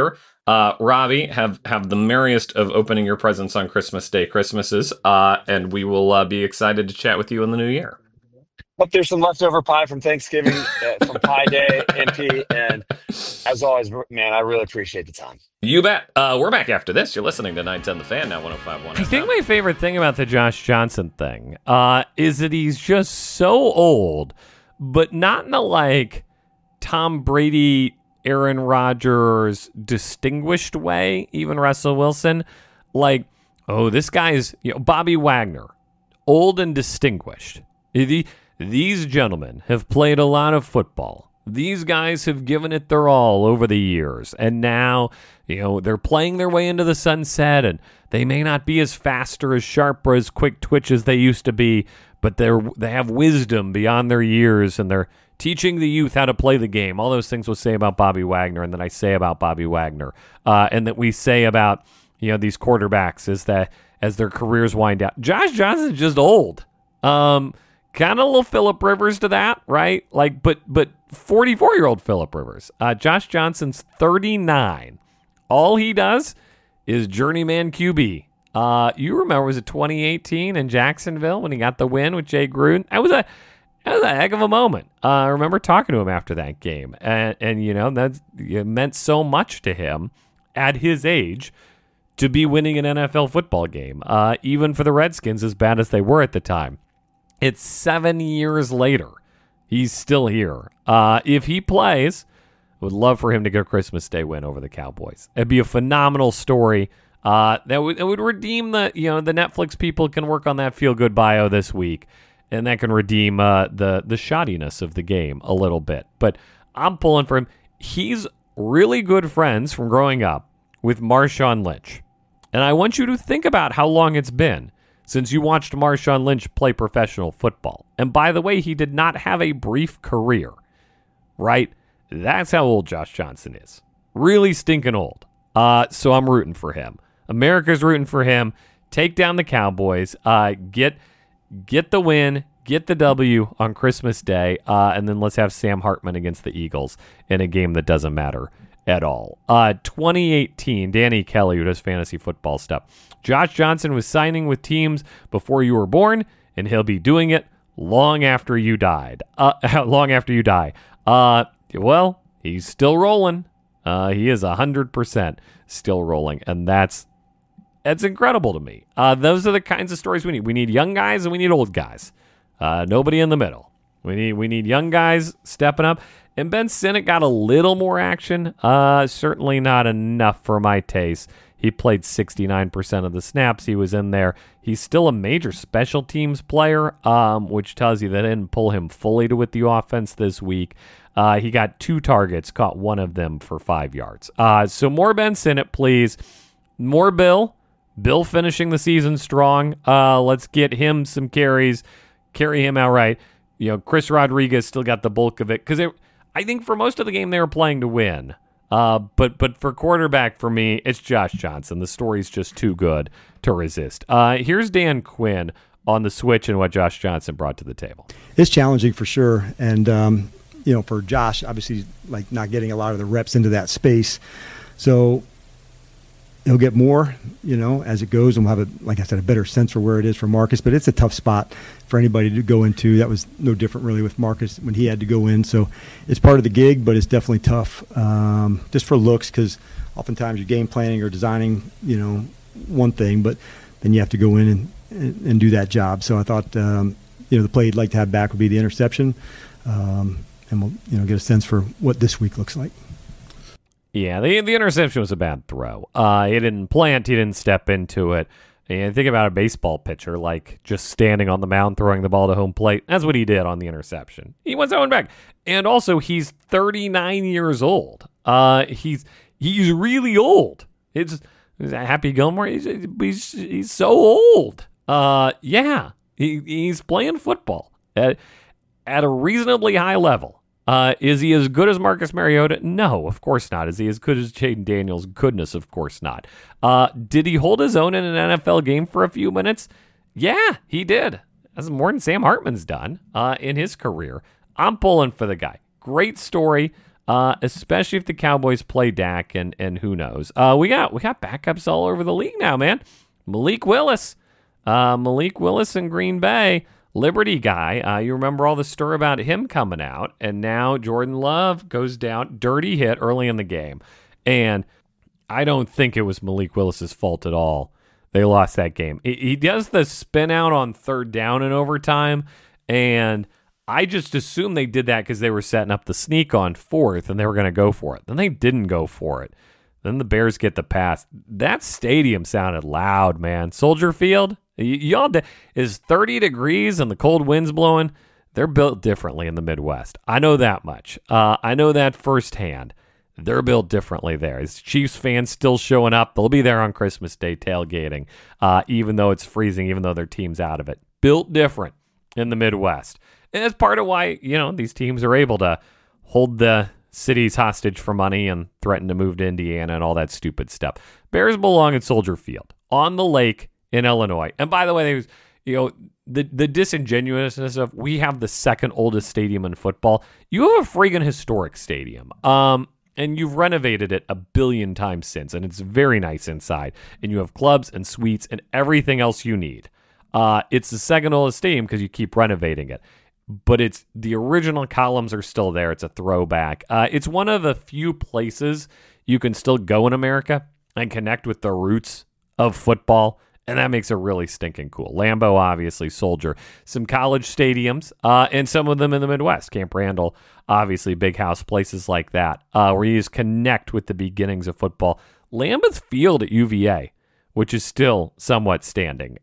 Robbie, have the merriest of opening your presents on Christmas Day Christmases, and we will be excited to chat with you in the new year. Hope there's some leftover pie from Thanksgiving, from Pie Day, MP, and as always, man, I really appreciate the time. You bet. We're back after this. You're listening to 910 The Fan, now 105.1 FM. I think my favorite thing about the Josh Johnson thing is that he's just so old, but not in the, like, Tom Brady, Aaron Rodgers, distinguished way, even Russell Wilson. Like, this guy's, Bobby Wagner, old and distinguished. These gentlemen have played a lot of football. These guys have given it their all over the years. And now, they're playing their way into the sunset, and they may not be as fast or as sharp or as quick twitch as they used to be, but they have wisdom beyond their years, and they're teaching the youth how to play the game. All those things we'll say about Bobby Wagner, and that I say about Bobby Wagner, and that we say about, these quarterbacks as their careers wind down. Josh Johnson's just old. Kind of a little Phillip Rivers to that, right? Like, but 44-year-old Phillip Rivers. Josh Johnson's 39. All he does is journeyman QB. You remember, was it 2018 in Jacksonville when he got the win with Jay Gruden? That was a heck of a moment. I remember talking to him after that game, and it meant so much to him at his age to be winning an NFL football game, even for the Redskins, as bad as they were at the time. It's 7 years later. He's still here. If he plays, I would love for him to get a Christmas Day win over the Cowboys. It'd be a phenomenal story. That would redeem the Netflix people can work on that feel-good bio this week, and that can redeem the shoddiness of the game a little bit. But I'm pulling for him. He's really good friends from growing up with Marshawn Lynch. And I want you to think about how long it's been since you watched Marshawn Lynch play professional football. And by the way, he did not have a brief career, right? That's how old Josh Johnson is. Really stinking old. So I'm rooting for him. America's rooting for him. Take down the Cowboys. Get the win. Get the W on Christmas Day. And then let's have Sam Hartman against the Eagles in a game that doesn't matter at all. 2018, Danny Kelly, who does fantasy football stuff. Josh Johnson was signing with teams before you were born, and he'll be doing it long after you died. Long after you die. Well, he's still rolling. He is 100% still rolling, and that's incredible to me. Those are the kinds of stories we need. We need young guys and we need old guys. Nobody in the middle. We need young guys stepping up. And Ben Sinnott got a little more action. Certainly not enough for my taste. He played 69% of the snaps he was in there. He's still a major special teams player, which tells you that they didn't pull him fully with the offense this week. He got 2 targets, caught one of them for 5 yards. So more Ben Sinnott, please. More Bill. Bill finishing the season strong. Let's get him some carries. Carry him outright. Chris Rodriguez still got the bulk of it. Because I think for most of the game they were playing to win. But for quarterback, for me, it's Josh Johnson. The story's just too good to resist. Here's Dan Quinn on the switch and what Josh Johnson brought to the table. It's challenging for sure. And, for Josh, obviously, like not getting a lot of the reps into that space. So he'll get more, as it goes, and we'll have, like I said, a better sense for where it is for Marcus. But it's a tough spot for anybody to go into. That was no different really with Marcus when he had to go in. So it's part of the gig, but it's definitely tough just for looks, because oftentimes you're game planning or designing, one thing, but then you have to go in and do that job. So I thought, the play you'd like to have back would be the interception, and we'll, get a sense for what this week looks like. Yeah, the interception was a bad throw. He didn't plant. He didn't step into it. And think about a baseball pitcher, like just standing on the mound, throwing the ball to home plate. That's what he did on the interception. He went that one back. And also, he's 39 years old. He's really old. It's Happy Gilmore. He's so old. Yeah, he's playing football at a reasonably high level. Is he as good as Marcus Mariota? No, of course not. Is he as good as Jaden Daniels? Goodness, of course not. Did he hold his own in an NFL game for a few minutes? Yeah, he did. That's more than Sam Hartman's done in his career. I'm pulling for the guy. Great story. especially if the Cowboys play Dak, and who knows. We got backups all over the league now, man. Malik Willis in Green Bay, Liberty guy. You remember all the stir about him coming out, and now Jordan Love goes down, dirty hit early in the game. And I don't think it was Malik Willis's fault at all. They lost that game. He does the spin out on third down in overtime, and I just assumed they did that because they were setting up the sneak on fourth, and they were going to go for it. Then they didn't go for it. Then the Bears get the pass. That stadium sounded loud, man. Soldier Field, y'all is 30 degrees and the cold wind's blowing. They're built differently in the Midwest. I know that much. I know that firsthand. They're built differently there. As Chiefs fans still showing up, they'll be there on Christmas Day tailgating, even though it's freezing, even though their team's out of it. Built different in the Midwest. And that's part of why, these teams are able to hold the cities hostage for money and threaten to move to Indiana and all that stupid stuff. Bears belong at Soldier Field on the lake in Illinois. And by the way, the disingenuousness of we have the second oldest stadium in football. You have a friggin' historic stadium. And you've renovated it 1 billion times since, and it's very nice inside. And you have clubs and suites and everything else you need. It's the second oldest stadium because you keep renovating it. But it's the original columns are still there. It's a throwback. It's one of the few places you can still go in America and connect with the roots of football, and that makes it really stinking cool. Lambeau, obviously, Soldier. Some college stadiums, and some of them in the Midwest. Camp Randall, obviously, Big House, places like that, where you just connect with the beginnings of football. Lambeth Field at UVA, which is still somewhat standing,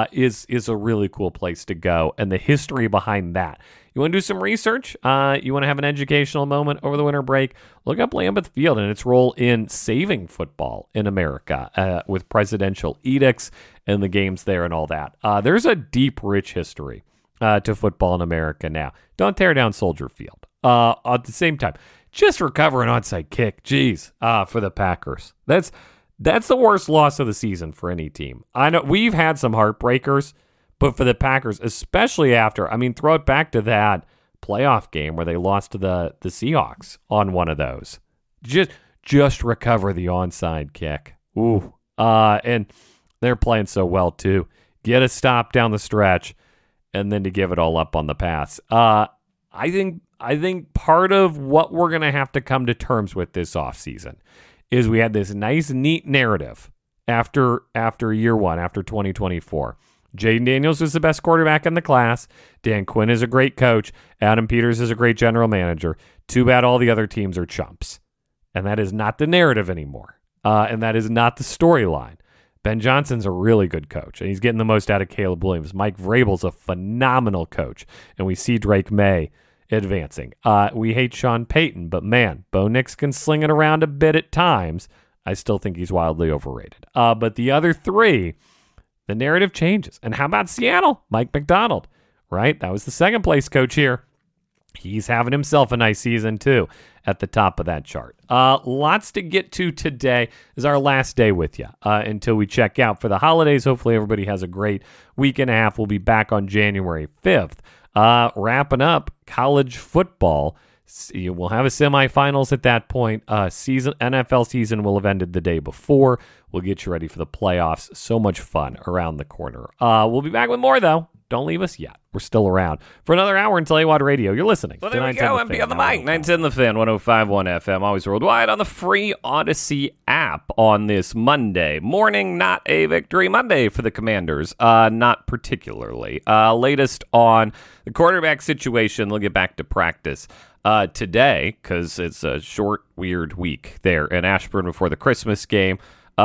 is a really cool place to go, and the history behind that. You want to do some research? You want to have an educational moment over the winter break? Look up Lambeth Field and its role in saving football in America with presidential edicts and the games there and all that. There's a deep, rich history to football in America now. Don't tear down Soldier Field. At the same time, just recover an onside kick. Jeez, for the Packers. That's the worst loss of the season for any team. I know we've had some heartbreakers, but for the Packers, especially after, throw it back to that playoff game where they lost to the Seahawks on one of those. Just recover the onside kick. Ooh. And they're playing so well too. Get a stop down the stretch and then to give it all up on the pass. I think part of what we're going to have to come to terms with this offseason is we had this nice, neat narrative after year one, after 2024. Jaden Daniels is the best quarterback in the class. Dan Quinn is a great coach. Adam Peters is a great general manager. Too bad all the other teams are chumps. And that is not the narrative anymore. And that is not the storyline. Ben Johnson's a really good coach, and he's getting the most out of Caleb Williams. Mike Vrabel's a phenomenal coach, and we see Drake May advancing. We hate Sean Payton, but man, Bo Nix can sling it around a bit at times. I still think he's wildly overrated. But the other three, the narrative changes. And how about Seattle? Mike McDonald, right? That was the second place coach here. He's having himself a nice season too at the top of that chart. Lots to get to today. This is our last day with you until we check out for the holidays. Hopefully everybody has a great week and a half. We'll be back on January 5th. Wrapping up college football. We'll have a semifinals at that point. NFL season will have ended the day before. We'll get you ready for the playoffs. So much fun around the corner. We'll be back with more, though. Don't leave us yet. We're still around for another hour in Tellywad Radio. You're listening. Well, there we go. MP on the mic. 910 The Fan, 105.1 FM, always worldwide on the free Odyssey app on this Monday morning. Not a victory Monday for the Commanders. Not particularly. Latest on the quarterback situation. They'll get back to practice today because it's a short, weird week there in Ashburn before the Christmas game.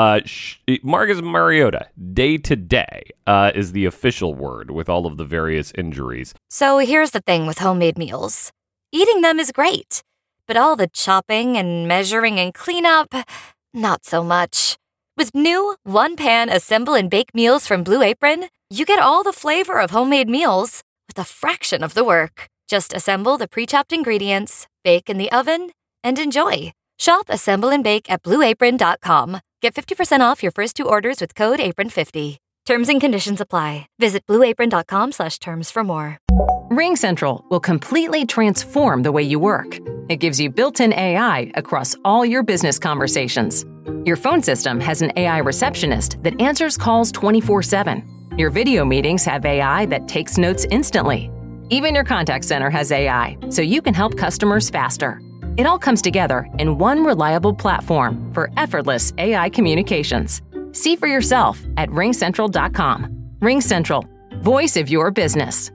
Marcus Mariota, day to day, is the official word with all of the various injuries. So here's the thing with homemade meals. Eating them is great, but all the chopping and measuring and cleanup, not so much. With new one-pan assemble and bake meals from Blue Apron, you get all the flavor of homemade meals with a fraction of the work. Just assemble the pre-chopped ingredients, bake in the oven, and enjoy. Shop Assemble and Bake at BlueApron.com. Get 50% off your first two orders with code APRON50. Terms and conditions apply. Visit BlueApron.com/terms for more. RingCentral will completely transform the way you work. It gives you built-in AI across all your business conversations. Your phone system has an AI receptionist that answers calls 24/7. Your video meetings have AI that takes notes instantly. Even your contact center has AI, so you can help customers faster. It all comes together in one reliable platform for effortless AI communications. See for yourself at RingCentral.com. RingCentral, voice of your business.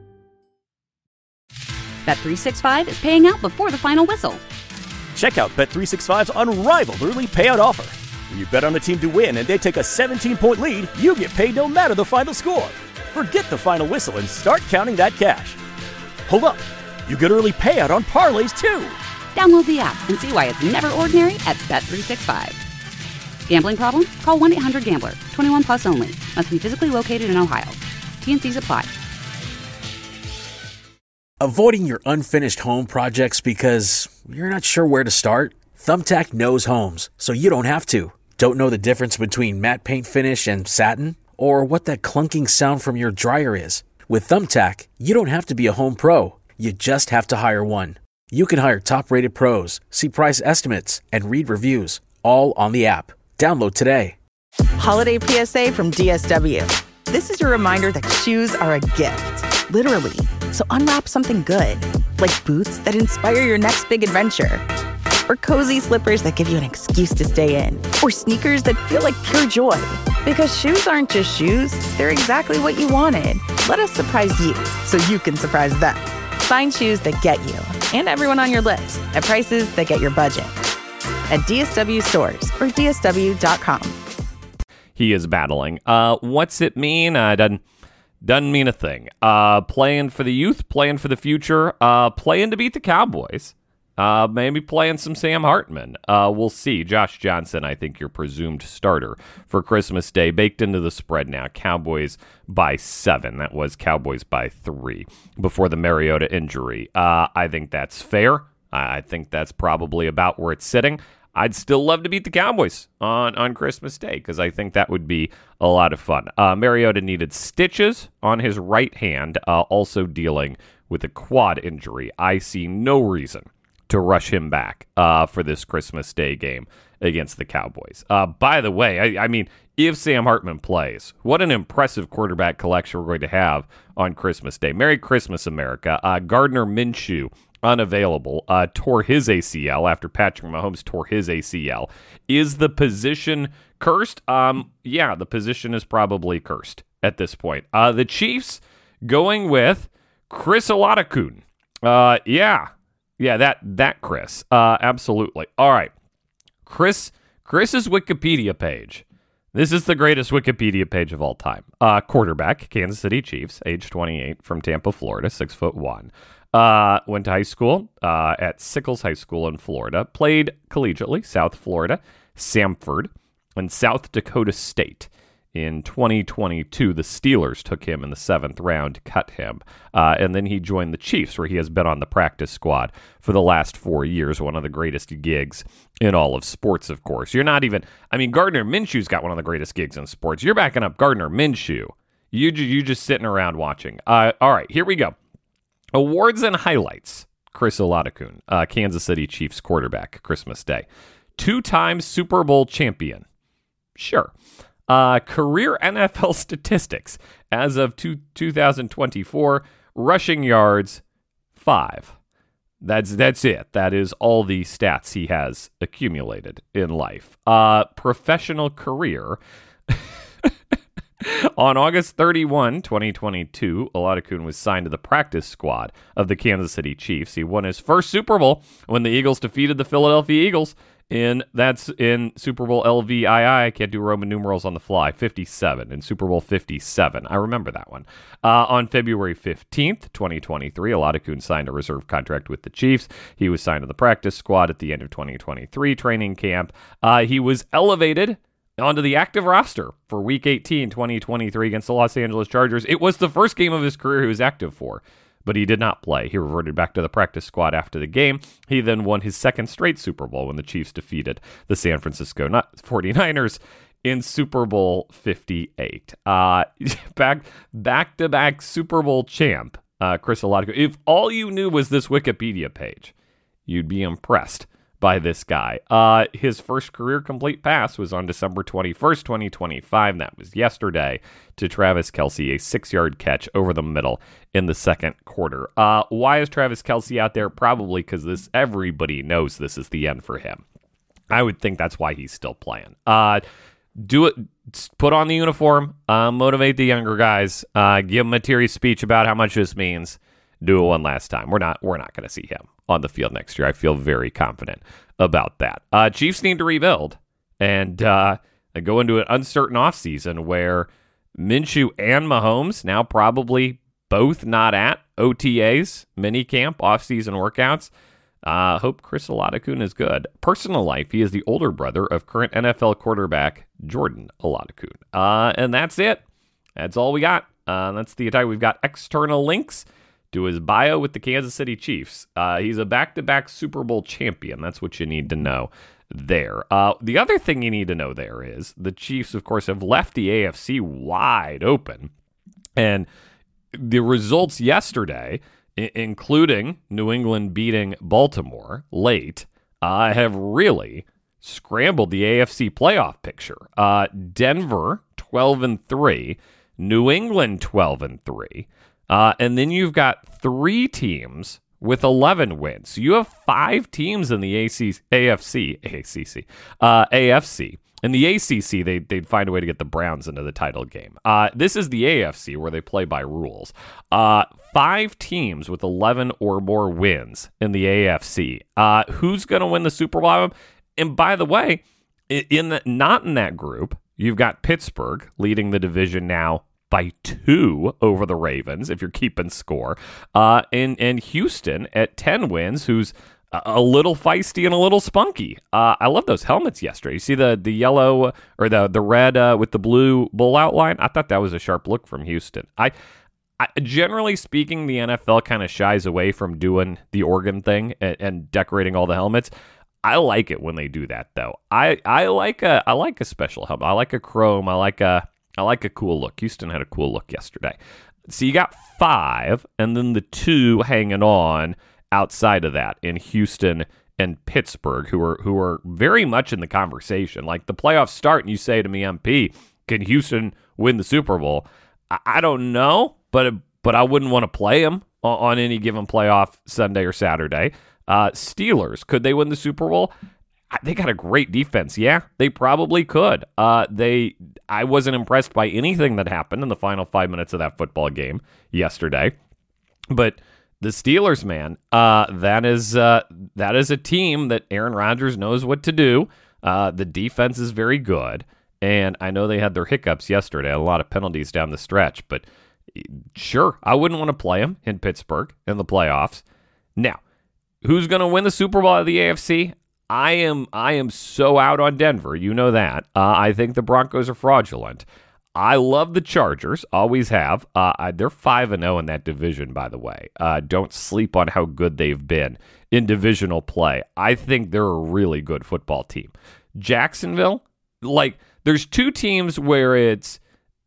Bet365 is paying out before the final whistle. Check out Bet365's unrivaled early payout offer. When you bet on a team to win and they take a 17-point lead, you get paid no matter the final score. Forget the final whistle and start counting that cash. Hold up. You get early payout on parlays, too. Download the app and see why it's never ordinary at Bet365. Gambling problem? Call 1-800-GAMBLER. 21 plus only. Must be physically located in Ohio. T&Cs apply. Avoiding your unfinished home projects because you're not sure where to start? Thumbtack knows homes, so you don't have to. Don't know the difference between matte paint finish and satin? Or what that clunking sound from your dryer is? With Thumbtack, you don't have to be a home pro. You just have to hire one. You can hire top-rated pros, see price estimates, and read reviews, all on the app. Download today. Holiday PSA from DSW. This is your reminder that shoes are a gift, literally. So unwrap something good, like boots that inspire your next big adventure, or cozy slippers that give you an excuse to stay in, or sneakers that feel like pure joy. Because shoes aren't just shoes, they're exactly what you wanted. Let us surprise you so you can surprise them. Find shoes that get you and everyone on your list at prices that get your budget. At DSW stores or DSW.com. He is battling. What's it mean? Doesn't mean a thing. Playing for the youth, playing for the future, playing to beat the Cowboys. Maybe playing some Sam Hartman. We'll see. Josh Johnson, I think your presumed starter for Christmas Day. Baked into the spread now. Cowboys by 7. That was Cowboys by 3 before the Mariota injury. I think that's fair. I think that's probably about where it's sitting. I'd still love to beat the Cowboys on Christmas Day because I think that would be a lot of fun. Mariota needed stitches on his right hand, also dealing with a quad injury. I see no reason to rush him back for this Christmas Day game against the Cowboys. By the way, I mean, if Sam Hartman plays, what an impressive quarterback collection we're going to have on Christmas Day. Merry Christmas, America. Gardner Minshew, unavailable, tore his ACL after Patrick Mahomes tore his ACL. Is the position cursed? Yeah, the position is probably cursed at this point. The Chiefs going with Chris Oladokun. Yeah, that Chris. Absolutely. All right. Chris's Wikipedia page. This is the greatest Wikipedia page of all time. Quarterback, Kansas City Chiefs, age 28, from Tampa, Florida, 6'1". Went to high school at Sickles High School in Florida. Played collegiately, South Florida, Samford, and South Dakota State. In 2022, the Steelers took him in the 7th round, cut him, and then he joined the Chiefs, where he has been on the practice squad for the last 4 years, one of the greatest gigs in all of sports, of course. You're not even, I mean, Gardner Minshew's got one of the greatest gigs in sports. You're backing up Gardner Minshew. You just sitting around watching. All right, here we go. Awards and highlights. Chris Oladokun, Kansas City Chiefs quarterback, Christmas Day. 2-time Super Bowl champion. Sure. Career NFL statistics as of 2024, rushing yards 5. That's it. That is all the stats he has accumulated in life. Professional career. On August 31, 2022, Oladokun was signed to the practice squad of the Kansas City Chiefs. He won his first Super Bowl when the Eagles defeated the Philadelphia Eagles. That's in Super Bowl LVII. I can't do Roman numerals on the fly. 57 in Super Bowl 57. I remember that one. On February 15th, 2023, Oladokun signed a reserve contract with the Chiefs. He was signed to the practice squad at the end of 2023 training camp. He was elevated onto the active roster for Week 18, 2023 against the Los Angeles Chargers. It was the first game of his career he was active for, but he did not play. He reverted back to the practice squad after the game. He then won his second straight Super Bowl when the Chiefs defeated the San Francisco 49ers in Super Bowl 58. Back-to-back Super Bowl champ, Chris Oladokun. If all you knew was this Wikipedia page, you'd be impressed by this guy. His first career complete pass was on December 21st, 2025. That was yesterday to Travis Kelce, a 6-yard catch over the middle in the second quarter. Why is Travis Kelce out there? Probably because everybody knows this is the end for him. I would think that's why he's still playing. Do it. Put on the uniform. Motivate the younger guys. Give him a teary speech about how much this means. Do it one last time. We're not going to see him on the field next year. I feel very confident about that. Chiefs need to rebuild and go into an uncertain offseason where Minshew and Mahomes now probably both not at OTAs, minicamp, offseason workouts. Hope Chris Oladokun is good. Personal life, he is the older brother of current NFL quarterback Jordan Oladokun. And that's it. That's all we got. That's the entire. We've got external links to his bio with the Kansas City Chiefs. He's a back-to-back Super Bowl champion. That's what you need to know there. The other thing you need to know there is the Chiefs, of course, have left the AFC wide open. And the results yesterday, including New England beating Baltimore late, have really scrambled the AFC playoff picture. Denver 12-3, New England 12-3, and then you've got 3 teams with 11 wins. So you have 5 teams in the AFC. In the ACC, they'd find a way to get the Browns into the title game. This is the AFC where they play by rules. 5 teams with 11 or more wins in the AFC. Who's going to win the Super Bowl? And by the way, not in that group, you've got Pittsburgh leading the division now by 2 over the Ravens, if you're keeping score. And Houston at 10 wins, who's a little feisty and a little spunky. I love those helmets yesterday. You see the yellow or the red with the blue bull outline? I thought that was a sharp look from Houston. I generally speaking, the NFL kind of shies away from doing the organ thing and decorating all the helmets. I like it when they do that, though. I like a special helmet. I like a chrome. I like a cool look. Houston had a cool look yesterday. So you got 5, and then the 2 hanging on outside of that in Houston and Pittsburgh, who are very much in the conversation. Like the playoffs start, and you say to me, MP, can Houston win the Super Bowl? I don't know, but I wouldn't want to play them on any given playoff Sunday or Saturday. Steelers, could they win the Super Bowl? They got a great defense. Yeah, they probably could. I wasn't impressed by anything that happened in the final 5 minutes of that football game yesterday. But the Steelers, man, that is a team that Aaron Rodgers knows what to do. The defense is very good. And I know they had their hiccups yesterday, a lot of penalties down the stretch. But sure, I wouldn't want to play them in Pittsburgh in the playoffs. Now, who's going to win the Super Bowl of the AFC? I am so out on Denver. You know that. I think the Broncos are fraudulent. I love the Chargers. Always have. They're 5-0 in that division, by the way. Don't sleep on how good they've been in divisional play. I think they're a really good football team. Jacksonville, there's 2 teams where is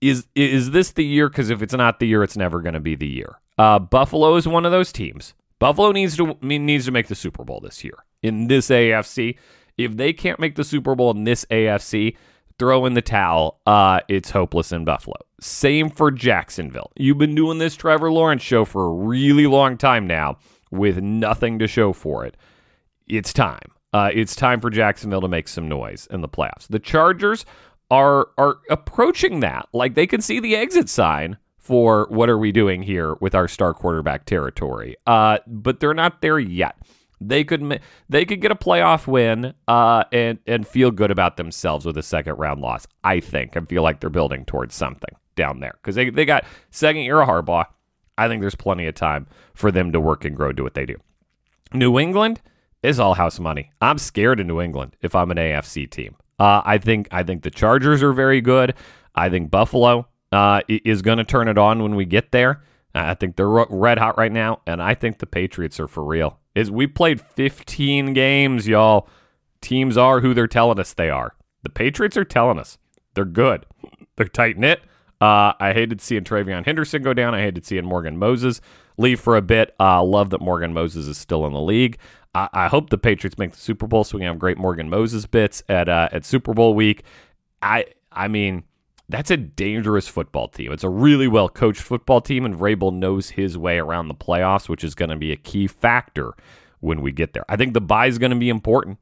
this the year? Because if it's not the year, it's never going to be the year. Buffalo is one of those teams. Buffalo needs to make the Super Bowl this year in this AFC. If they can't make the Super Bowl in this AFC, throw in the towel. It's hopeless in Buffalo. Same for Jacksonville. You've been doing this Trevor Lawrence show for a really long time now with nothing to show for it. It's time. It's time for Jacksonville to make some noise in the playoffs. The Chargers are approaching that. Like they can see the exit sign for what are we doing here with our star quarterback territory. But they're not there yet. They could get a playoff win and feel good about themselves with a second-round loss, I think, and feel like they're building towards something down there. Because they got second year of Harbaugh. I think there's plenty of time for them to work and grow, do what they do. New England is all house money. I'm scared of New England if I'm an AFC team. I think the Chargers are very good. I think Buffalo is going to turn it on when we get there. I think they're red hot right now, and I think the Patriots are for real. We played 15 games, y'all. Teams are who they're telling us they are. The Patriots are telling us they're good. They're tight-knit. I hated seeing Travion Henderson go down. I hated seeing Morgan Moses leave for a bit. Love that Morgan Moses is still in the league. I hope the Patriots make the Super Bowl so we can have great Morgan Moses bits at Super Bowl week. I mean, that's a dangerous football team. It's a really well-coached football team, and Vrabel knows his way around the playoffs, which is going to be a key factor when we get there. I think the bye is going to be important.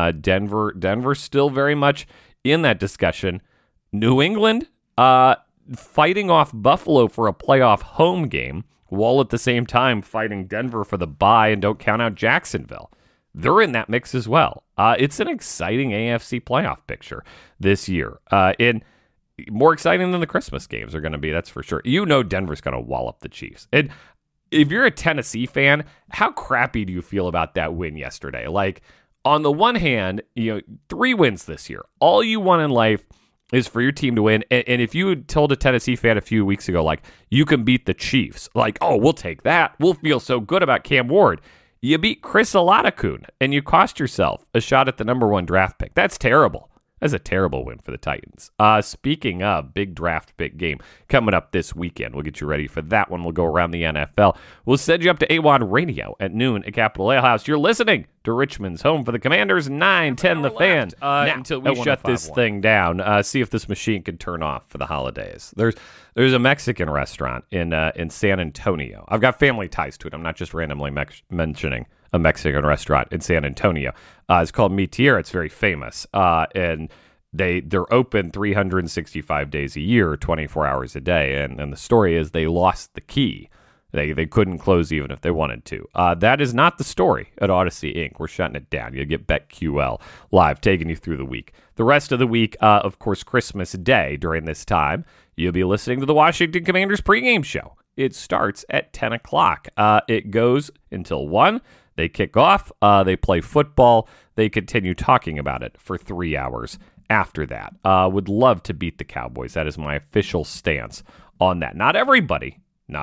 Denver's still very much in that discussion. New England fighting off Buffalo for a playoff home game, while at the same time fighting Denver for the bye, and don't count out Jacksonville. They're in that mix as well. It's an exciting AFC playoff picture this year. And more exciting than the Christmas games are going to be, that's for sure. You know Denver's going to wallop the Chiefs. And if you're a Tennessee fan, how crappy do you feel about that win yesterday? Like, on the one hand, 3 wins this year. All you want in life is for your team to win. And if you had told a Tennessee fan a few weeks ago, like, you can beat the Chiefs, like, oh, we'll take that. We'll feel so good about Cam Ward. You beat Chris Oladokun, and you cost yourself a shot at the number 1 draft pick. That's terrible. That's a terrible win for the Titans. Speaking of big draft, big game coming up this weekend. We'll get you ready for that one. We'll go around the NFL. We'll send you up to A1 Radio at noon at Capitol Ale House. You're listening to Richmond's home for the Commanders, 910 The Fan. Now, until we shut this thing down, see if this machine can turn off for the holidays. There's a Mexican restaurant in San Antonio. I've got family ties to it. I'm not just randomly mentioning a Mexican restaurant in San Antonio. It's called Mi Tierra. It's very famous. And they're open 365 days a year, 24 hours a day. And the story is they lost the key. They couldn't close even if they wanted to. That is not the story at Odyssey Inc. We're shutting it down. You'll get BetQL live, taking you through the week. The rest of the week, of course, Christmas Day during this time, you'll be listening to the Washington Commanders pregame show. It starts at 10 o'clock. It goes until 1. They kick off. They play football. They continue talking about it for 3 hours after that. Would love to beat the Cowboys. That is my official stance on that. Not everybody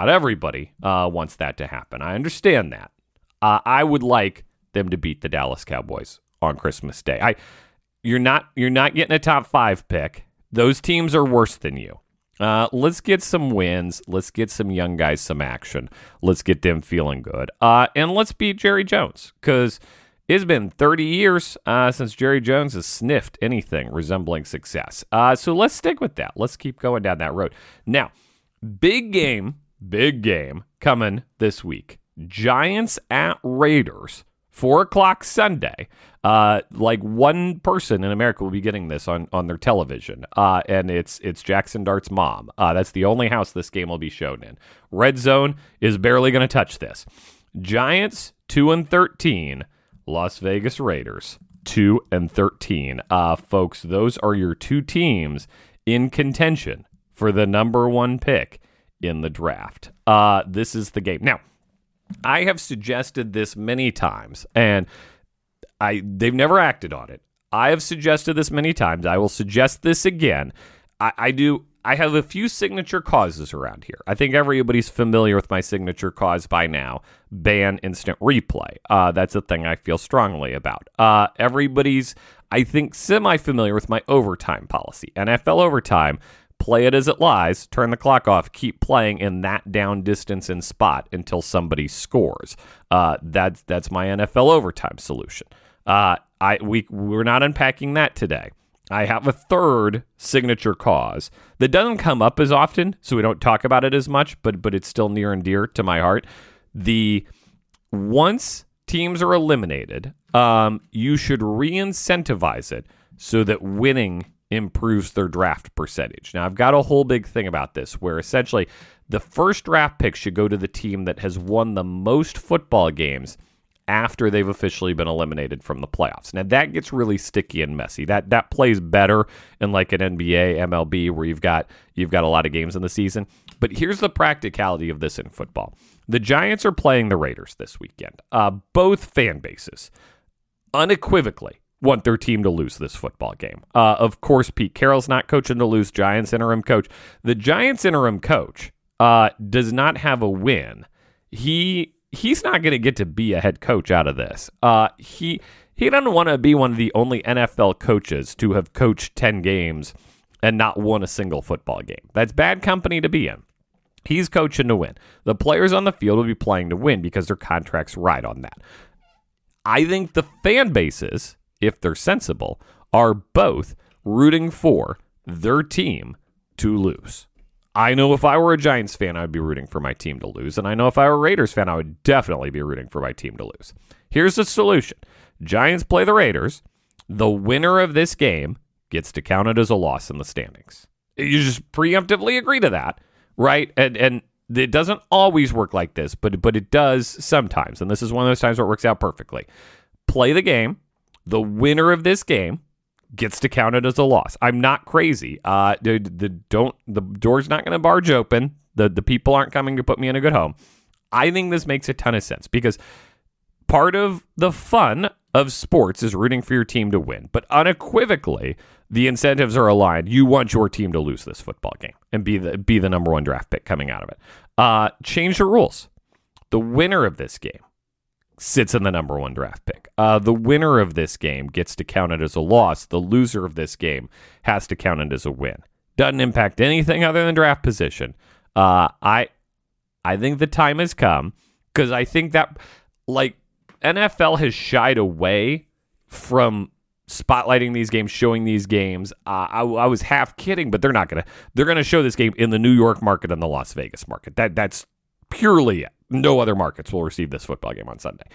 wants that to happen. I understand that. I would like them to beat the Dallas Cowboys on Christmas Day. You're not getting a top 5 pick. Those teams are worse than you. Let's get some wins. Let's get some young guys some action. Let's get them feeling good. And let's beat Jerry Jones, because it's been 30 years since Jerry Jones has sniffed anything resembling success. So let's stick with that. Let's keep going down that road. Now, big game coming this week. Giants at Raiders, 4 o'clock Sunday. Like one person in America will be getting this on their television, and it's Jackson Dart's mom. That's the only house this game will be shown in. Red Zone is barely going to touch this. Giants 2-13, Las Vegas Raiders 2-13. Folks, those are your 2 teams in contention for the number 1 pick in the draft. This is the game. Now, I have suggested this many times, and they've never acted on it. I have suggested this many times. I will suggest this again. I have a few signature causes around here. I think everybody's familiar with my signature cause by now. Ban instant replay. That's a thing I feel strongly about. Everybody's, I think, semi-familiar with my overtime policy. NFL overtime. Play it as it lies, turn the clock off, keep playing in that down distance and spot until somebody scores. That's my NFL overtime solution. We're not unpacking that today. I have a third signature cause that doesn't come up as often, so we don't talk about it as much, but it's still near and dear to my heart. Once teams are eliminated, you should re-incentivize it so that winning improves their draft percentage. Now, I've got a whole big thing about this where essentially the first draft pick should go to the team that has won the most football games after they've officially been eliminated from the playoffs. Now, that gets really sticky and messy. That plays better in like an NBA, MLB, where you've got a lot of games in the season. But here's the practicality of this in football. The Giants are playing the Raiders this weekend. Both fan bases unequivocally want their team to lose this football game. Of course, Pete Carroll's not coaching to lose, Giants interim coach. The Giants interim coach does not have a win. He's not going to get to be a head coach out of this. He doesn't want to be one of the only NFL coaches to have coached 10 games and not won a single football game. That's bad company to be in. He's coaching to win. The players on the field will be playing to win because their contracts ride on that. I think the fan bases, if they're sensible, are both rooting for their team to lose. I know if I were a Giants fan, I'd be rooting for my team to lose. And I know if I were a Raiders fan, I would definitely be rooting for my team to lose. Here's the solution. Giants play the Raiders. The winner of this game gets to count it as a loss in the standings. You just preemptively agree to that, right? And it doesn't always work like this, but it does sometimes. And this is one of those times where it works out perfectly. Play the game. The winner of this game gets to count it as a loss. I'm not crazy. The door's not going to barge open. The people aren't coming to put me in a good home. I think this makes a ton of sense because part of the fun of sports is rooting for your team to win. But unequivocally, the incentives are aligned. You want your team to lose this football game and be the number one draft pick coming out of it. Change the rules. The winner of this game sits in the number one draft pick. The winner of this game gets to count it as a loss. The loser of this game has to count it as a win. Doesn't impact anything other than draft position. I think the time has come because I think that NFL has shied away from spotlighting these games, showing these games. I was half kidding, but they're going to show this game in the New York market and the Las Vegas market. That's purely it. No other markets will receive this football game on Sunday.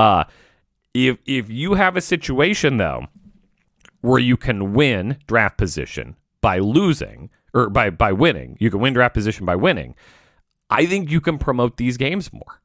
If you have a situation though where you can win draft position by losing or by winning, you can win draft position by winning. I think you can promote these games more.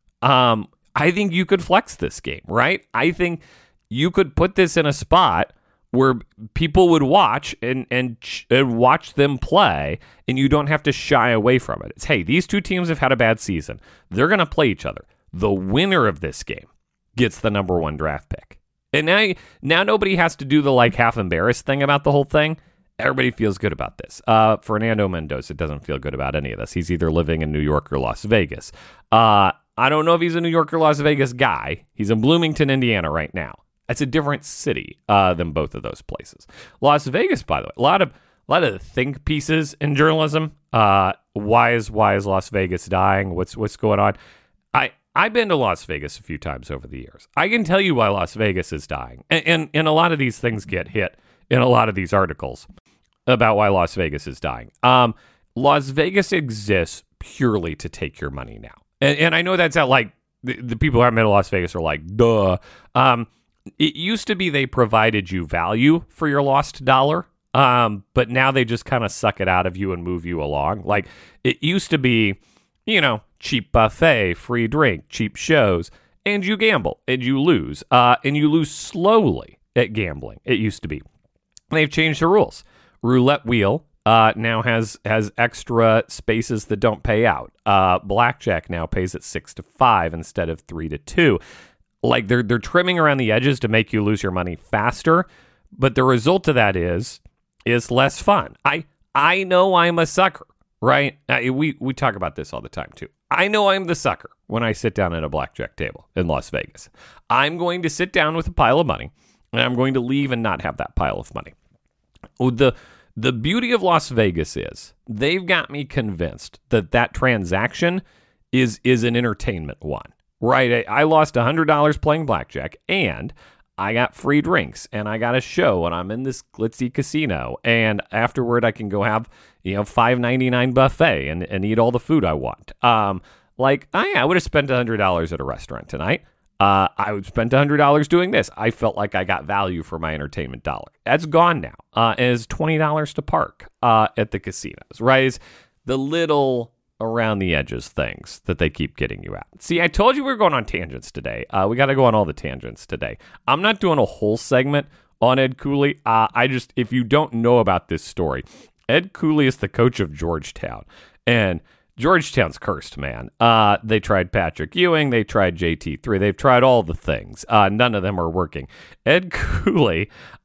I think you could flex this game, right? I think you could put this in a spot where people would watch and watch them play, and you don't have to shy away from it. It's, hey, these two teams have had a bad season. They're going to play each other. The winner of this game gets the number one draft pick. And now nobody has to do the half embarrassed thing about the whole thing. Everybody feels good about this. Fernando Mendoza doesn't feel good about any of this. He's either living in New York or Las Vegas. I don't know if he's a New York or Las Vegas guy. He's in Bloomington, Indiana right now. That's a different city than both of those places. Las Vegas, by the way, a lot of the think pieces in journalism. Why is Las Vegas dying? What's going on? I've been to Las Vegas a few times over the years. I can tell you why Las Vegas is dying, and a lot of these things get hit in a lot of these articles about why Las Vegas is dying. Las Vegas exists purely to take your money now, and I know that's not the people who haven't been to Las Vegas are like, duh. It used to be they provided you value for your lost dollar, but now they just kind of suck it out of you and move you along. It used to be, cheap buffet, free drink, cheap shows, and you gamble, and you lose, and you lose slowly at gambling. It used to be. They've changed the rules. Roulette wheel now has extra spaces that don't pay out. Blackjack now pays at 6 to 5 instead of 3 to 2. They're trimming around the edges to make you lose your money faster, but the result of that is less fun. I know I'm a sucker, right? We talk about this all the time too. I know I'm the sucker when I sit down at a blackjack table in Las Vegas. I'm going to sit down with a pile of money, and I'm going to leave and not have that pile of money. The beauty of Las Vegas is they've got me convinced that transaction is an entertainment one. Right, I lost $100 playing blackjack, and I got free drinks, and I got a show, and I'm in this glitzy casino, and afterward I can go have $5.99 buffet and eat all the food I want. I would have spent $100 at a restaurant tonight. I would spend $100 doing this. I felt like I got value for my entertainment dollar. That's gone now. And it's $20 to park at the casinos. Right, it's the little around the edges things that they keep getting you at. See, I told you we were going on tangents today. We got to go on all the tangents today. I'm not doing a whole segment on Ed Cooley. If you don't know about this story, Ed Cooley is the coach of Georgetown, and Georgetown's cursed, man. They tried Patrick Ewing. They tried JT3. They've tried all the things. None of them are working. Ed Cooley,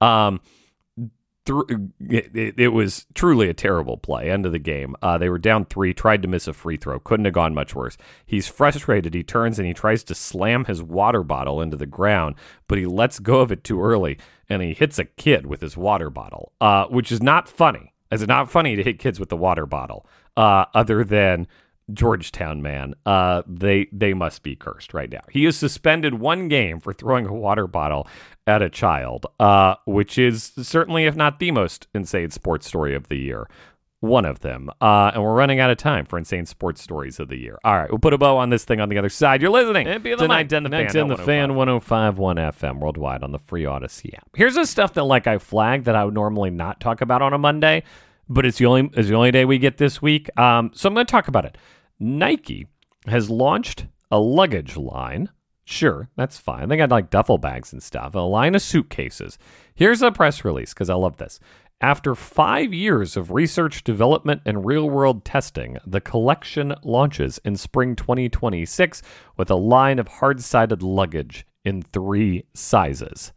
it was truly a terrible play. End of the game. They were down 3, tried to miss a free throw. Couldn't have gone much worse. He's frustrated. He turns and he tries to slam his water bottle into the ground, but he lets go of it too early, and he hits a kid with his water bottle, which is not funny. Is it not funny to hit kids with the water bottle? Other than Georgetown man, they must be cursed right now. He is suspended 1 game for throwing a water bottle at a child, which is certainly, if not the most insane sports story of the year. One of them. And we're running out of time for insane sports stories of the year. All right, we'll put a bow on this thing on the other side. You're listening to 910 The Fan, 105.1 FM worldwide on the free Odyssey app. Here's the stuff that I flagged that I would normally not talk about on a Monday, but it's the only day we get this week. So I'm going to talk about it. Nike has launched a luggage line. Sure, that's fine. They got duffel bags and stuff. A line of suitcases. Here's a press release because I love this. After 5 years of research, development, and real-world testing, the collection launches in spring 2026 with a line of hard-sided luggage in 3 sizes.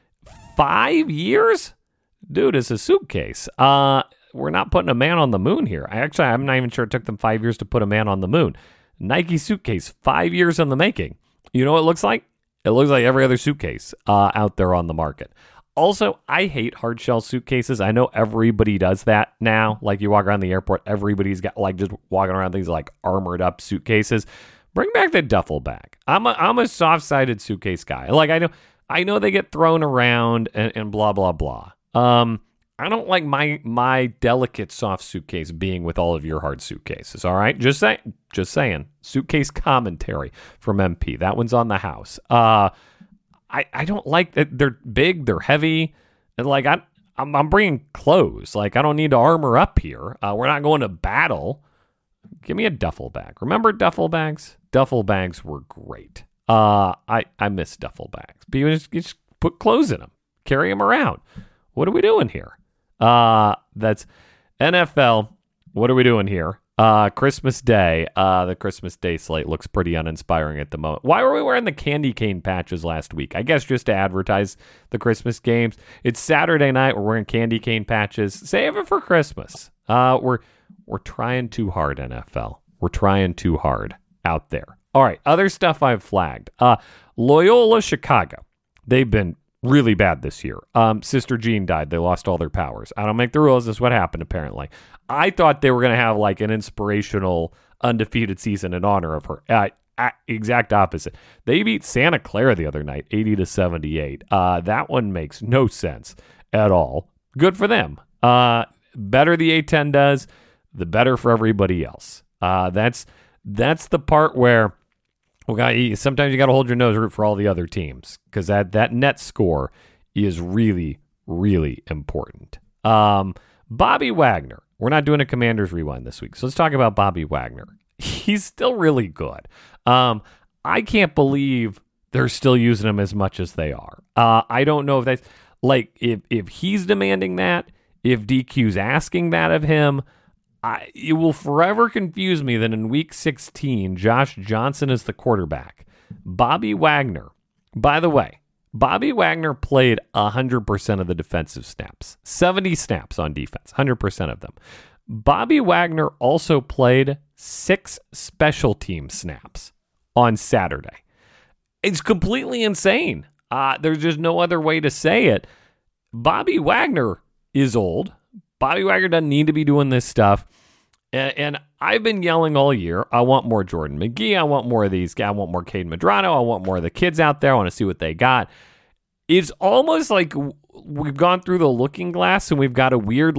5 years? Dude, it's a suitcase. We're not putting a man on the moon here. I'm not even sure it took them 5 years to put a man on the moon. Nike suitcase, 5 years in the making. You know what it looks like? It looks like every other suitcase out there on the market. Also, I hate hard shell suitcases. I know everybody does that now. You walk around the airport, everybody's got just walking around these armored up suitcases. Bring back the duffel bag. I'm a soft-sided suitcase guy. I know they get thrown around and blah blah blah. I don't like my delicate soft suitcase being with all of your hard suitcases. All right, just saying. Suitcase commentary from MP. That one's on the house. I don't like that. They're big, they're heavy, and I'm bringing clothes. I don't need to armor up here. We're not going to battle. Give me a duffel bag. Remember duffel bags? Duffel bags were great. I miss duffel bags. But you just put clothes in them, carry them around. What are we doing here? That's NFL. What are we doing here? Christmas Day. The Christmas Day slate looks pretty uninspiring at the moment. Why were we wearing the candy cane patches last week? I guess just to advertise the Christmas games. It's Saturday night. We're wearing candy cane patches. Save it for Christmas. We're trying too hard, NFL. We're trying too hard out there. All right. Other stuff I've flagged. Loyola Chicago. They've been really bad this year. Sister Jean died. They lost all their powers. I don't make the rules. That's what happened, apparently. I thought they were going to have an inspirational undefeated season in honor of her. Exact opposite. They beat Santa Clara the other night, 80-78. That one makes no sense at all. Good for them. Better the A-10 does, the better for everybody else. That's the part where sometimes you got to hold your nose, root for all the other teams, because that net score is really, really important. Bobby Wagner. We're not doing a Commanders Rewind this week, so let's talk about Bobby Wagner. He's still really good. I can't believe they're still using him as much as they are. I don't know if that's if he's demanding that, if DQ's asking that of him. It will forever confuse me that in Week 16, Josh Johnson is the quarterback. Bobby Wagner, by the way, Bobby Wagner played 100% of the defensive snaps, 70 snaps on defense, 100% of them. Bobby Wagner also played 6 special team snaps on Saturday. It's completely insane. There's just no other way to say it. Bobby Wagner is old. Bobby Wagner doesn't need to be doing this stuff. And I've been yelling all year, I want more Jordan McGee. I want more of these guys. I want more Caden Medrano. I want more of the kids out there. I want to see what they got. It's almost like we've gone through the looking glass and we've got a weird,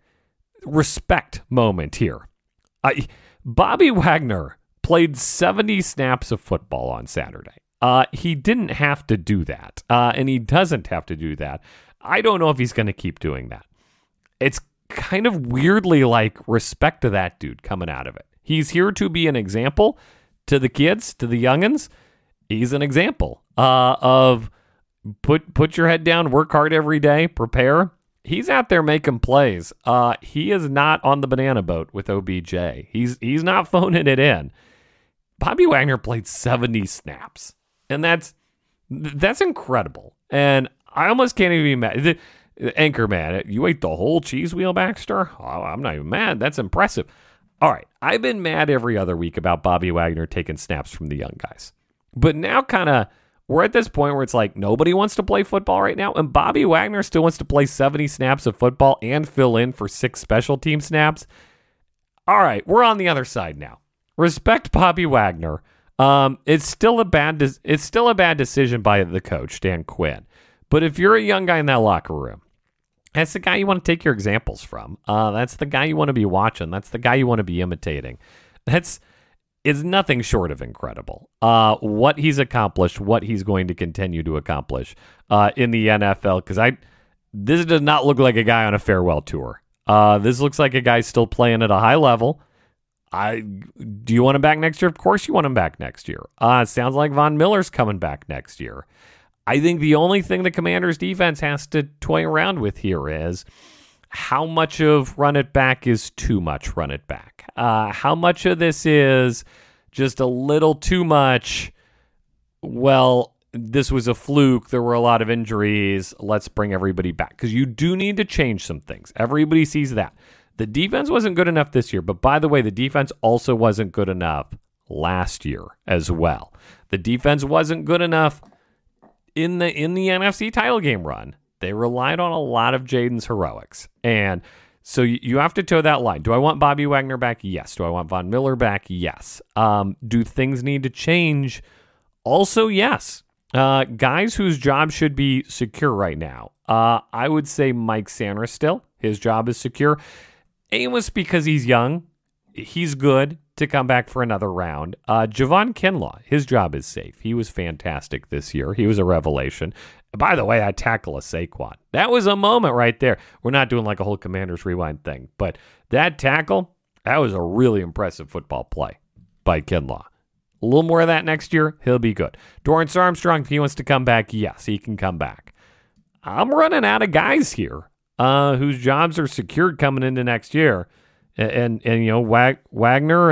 respect moment here. Bobby Wagner played 70 snaps of football on Saturday. He didn't have to do that. And he doesn't have to do that. I don't know if he's going to keep doing that. It's kind of weirdly respect to that dude coming out of it. He's here to be an example to the kids, to the youngins. He's an example of put your head down, work hard every day, prepare. He's out there making plays. He is not on the banana boat with OBJ. He's not phoning it in. Bobby Wagner played 70 snaps, and that's incredible. And I almost can't even be mad. Anchorman, you ate the whole cheese wheel, Baxter? Oh, I'm not even mad. That's impressive. All right, I've been mad every other week about Bobby Wagner taking snaps from the young guys. But now kind of We're at this point where it's like nobody wants to play football right now, and Bobby Wagner still wants to play 70 snaps of football and fill in for 6 special team snaps. All right, we're on the other side now. Respect Bobby Wagner. It's still a bad decision by the coach, Dan Quinn. But if you're a young guy in that locker room, that's the guy you want to take your examples from. That's the guy you want to be watching. That's the guy you want to be imitating. Is nothing short of incredible. What he's accomplished, what he's going to continue to accomplish in the NFL. Because this does not look like a guy on a farewell tour. This looks like a guy still playing at a high level. Do you want him back next year? Of course you want him back next year. It sounds like Von Miller's coming back next year. I think the only thing the Commanders defense has to toy around with here is how much of run it back is too much run it back. How much of this is just a little too much, well, this was a fluke, there were a lot of injuries, let's bring everybody back. Because you do need to change some things. Everybody sees that. The defense wasn't good enough this year, but by the way, the defense also wasn't good enough last year as well. The defense wasn't good enough in the NFC title game run. They relied on a lot of Jaden's heroics. And so you have to toe that line. Do I want Bobby Wagner back? Yes. Do I want Von Miller back? Yes. Do things need to change? Also, yes. Guys whose job should be secure right now. I would say Mike Sanders still. His job is secure. Amos, because he's young, he's good to come back for another round. Javon Kinlaw, his job is safe. He was fantastic this year. He was a revelation. By the way, I tackle a Saquon. That was a moment right there. We're not doing like a whole Commanders Rewind thing, but that tackle, that was a really impressive football play by Kinlaw. A little more of that next year, he'll be good. Dorrance Armstrong, if he wants to come back, yes, he can come back. I'm running out of guys here whose jobs are secured coming into next year. And you know, Wagner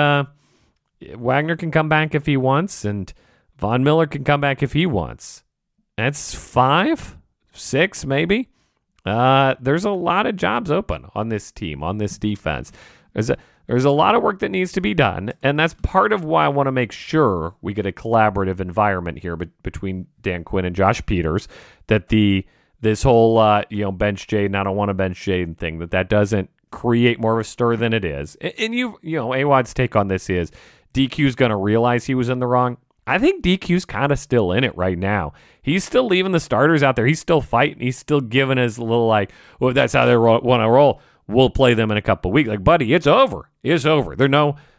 can come back if he wants, and Von Miller can come back if he wants. That's 5, 6 maybe. There's a lot of jobs open on this team, on this defense. There's a lot of work that needs to be done, and that's part of why I want to make sure we get a collaborative environment here between Dan Quinn and Josh Peters, that this whole bench Jaden, I don't want to bench Jaden thing, that doesn't create more of a stir than it is. And Awad's take on this is DQ's going to realize he was in the wrong. I think DQ's kind of still in it right now. He's still leaving the starters out there. He's still fighting. He's still giving his little like, well, if that's how they want to roll, we'll play them in a couple of weeks. Like, buddy, it's over. It's over. There's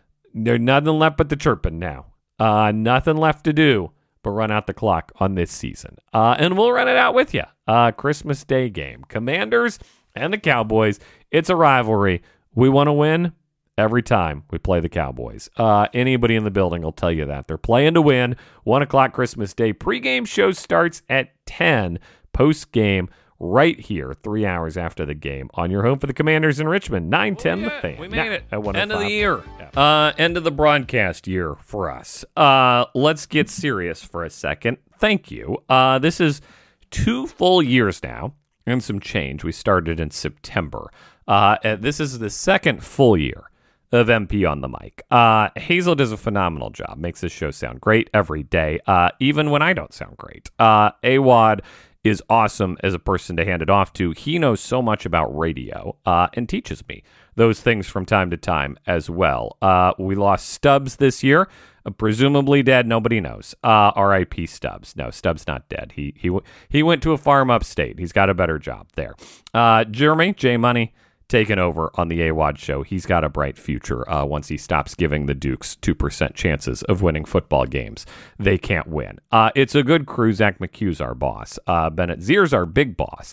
nothing left but the chirping now. Nothing left to do but run out the clock on this season. And we'll run it out with you. Christmas Day game. Commanders and the Cowboys. It's a rivalry. We want to win every time we play the Cowboys. Anybody in the building will tell you that. They're playing to win. 1 o'clock Christmas Day. Pre-game show starts at 10. Post-game right here, 3 hours after the game, on your home for the Commanders in Richmond. 9:10 The Fan. We made it. End of the year. Yeah. End of the broadcast year for us. Let's get serious for a second. Thank you. This is 2 full years now and some change. We started in September. This is the second full year of MP on the mic. Hazel does a phenomenal job. Makes this show sound great every day, even when I don't sound great. Awad is awesome as a person to hand it off to. He knows so much about radio and teaches me those things from time to time as well. We lost Stubbs this year. Presumably dead. Nobody knows. R.I.P. Stubbs. No, Stubbs not dead. He went to a farm upstate. He's got a better job there. Jeremy, J Money, taken over on the AWOD show. He's got a bright future once he stops giving the Dukes 2% chances of winning football games. They can't win. It's a good crew. Zach McHugh's our boss. Bennett Zier's our big boss.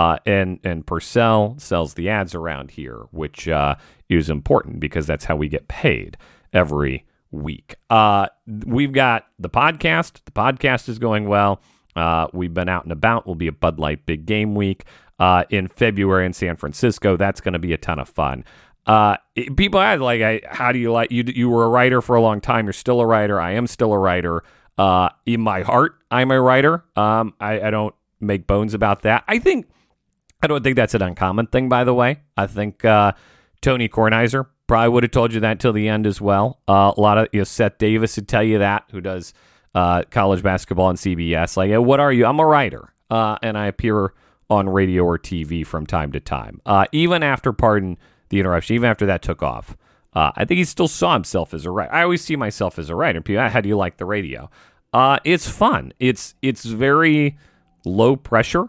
And Purcell sells the ads around here, which is important because that's how we get paid every week. We've got the podcast. The podcast is going well. We've been out and about. We'll be at Bud Light Big Game Week in February in San Francisco. That's going to be a ton of fun. People ask, like, how do you like, you were a writer for a long time. You're still a writer. I am still a writer. In my heart, I'm a writer. I don't make bones about that. I don't think that's an uncommon thing, by the way. I think Tony Kornheiser probably would have told you that till the end as well. A lot of Seth Davis would tell you that, who does college basketball on CBS. Like, what are you? I'm a writer, and I appear on radio or TV from time to time. Even after, pardon the interruption, even after that took off, I think he still saw himself as a writer. I always see myself as a writer. People, how do you like the radio? It's fun. It's very low pressure.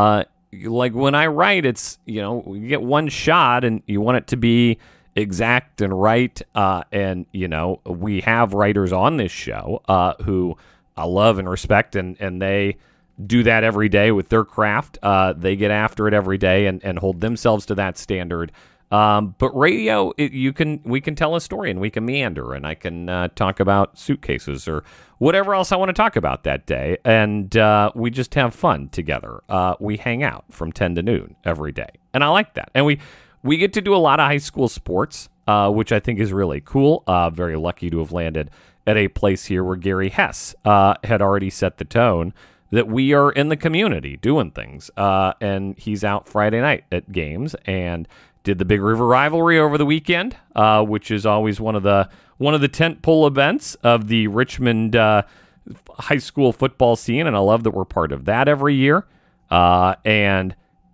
Like when I write, it's, you get one shot and you want it to be exact and right. And, we have writers on this show who I love and respect, and they do that every day with their craft. They get after it every day and hold themselves to that standard. But radio, we can tell a story and we can meander, and I can talk about suitcases or whatever else I want to talk about that day. And we just have fun together. We hang out from 10 to noon every day. And I like that. And we get to do a lot of high school sports, which I think is really cool. Very lucky to have landed at a place here where Gary Hess had already set the tone that we are in the community doing things. And he's out Friday night at games and did the Big River Rivalry over the weekend, which is always one of the tentpole events of the Richmond high school football scene, and I love that we're part of that every year. And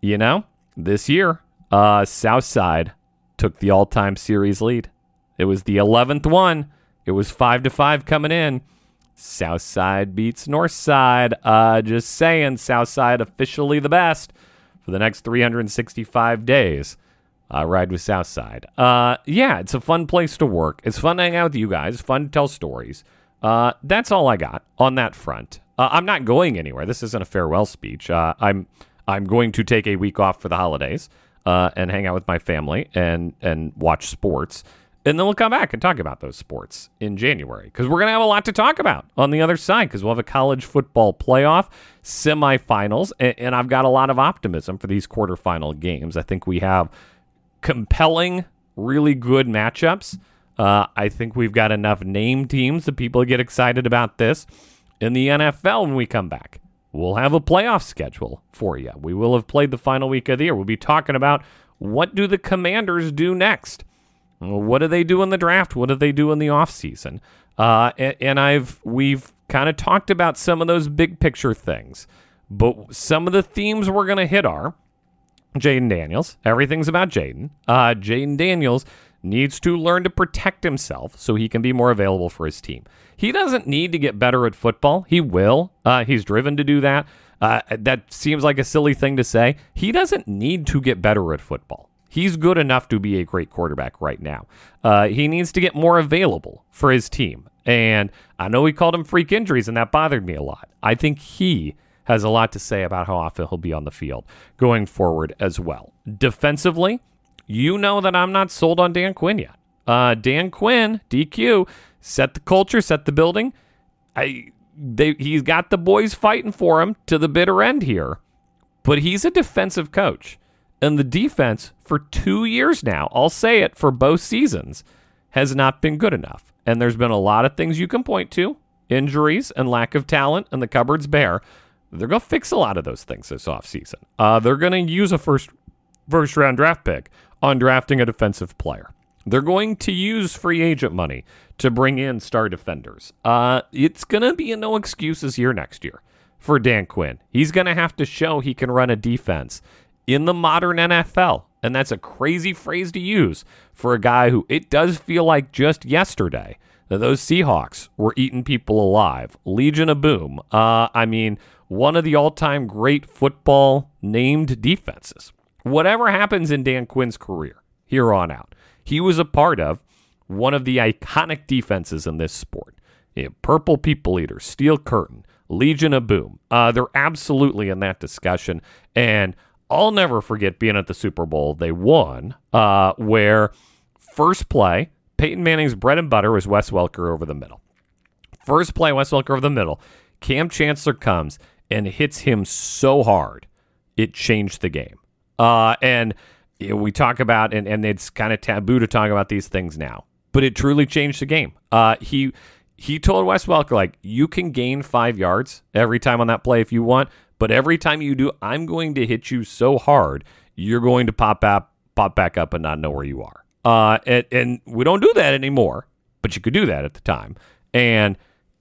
this year, Southside took the all-time series lead. It was the 11th one. It was 5-5 coming in. Southside beats Northside. Just saying, Southside officially the best for the next 365 days. Ride with Southside. Yeah, it's a fun place to work. It's fun to hang out with you guys. Fun to tell stories. That's all I got on that front. I'm not going anywhere. This isn't a farewell speech. I'm going to take a week off for the holidays and hang out with my family and watch sports. And then we'll come back and talk about those sports in January, because we're going to have a lot to talk about on the other side, because we'll have a college football playoff, semifinals, and I've got a lot of optimism for these quarterfinal games. I think we have compelling, really good matchups. I think we've got enough name teams that people get excited about this. In the NFL, when we come back, we'll have a playoff schedule for you. We will have played the final week of the year. We'll be talking about what do the Commanders do next? What do they do in the draft? What do they do in the offseason? And we've kind of talked about some of those big picture things. But some of the themes we're going to hit are Jayden Daniels. Everything's about Jayden. Jayden Daniels needs to learn to protect himself so he can be more available for his team. He doesn't need to get better at football. He will. He's driven to do that. That seems like a silly thing to say. He doesn't need to get better at football. He's good enough to be a great quarterback right now. He needs to get more available for his team. And I know we called him freak injuries, and that bothered me a lot. I think he has a lot to say about how often he'll be on the field going forward as well. Defensively, you know that I'm not sold on Dan Quinn yet. Dan Quinn, DQ, set the culture, set the building. He's got the boys fighting for him to the bitter end here, but he's a defensive coach. And the defense for 2 years now, I'll say it, for both seasons, has not been good enough. And there's been a lot of things you can point to, injuries and lack of talent, and the cupboard's bare. They're going to fix a lot of those things this offseason. They're going to use a first-round draft pick on drafting a defensive player. They're going to use free agent money to bring in star defenders. It's going to be a no excuses year next year for Dan Quinn. He's going to have to show he can run a defense in the modern NFL. And that's a crazy phrase to use for a guy who, it does feel like just yesterday that those Seahawks were eating people alive. Legion of Boom. One of the all-time great football named defenses. Whatever happens in Dan Quinn's career here on out, he was a part of one of the iconic defenses in this sport. Purple People Eater, Steel Curtain, Legion of Boom. They're absolutely in that discussion. And I'll never forget being at the Super Bowl. They won, where first play, Peyton Manning's bread and butter was Wes Welker over the middle. First play, Wes Welker over the middle. Cam Chancellor comes and hits him so hard, it changed the game. And we talk about, and it's kind of taboo to talk about these things now, but it truly changed the game. He told Wes Welker, like, you can gain 5 yards every time on that play if you want, but every time you do, I'm going to hit you so hard, you're going to pop back up and not know where you are. And we don't do that anymore, but you could do that at the time. And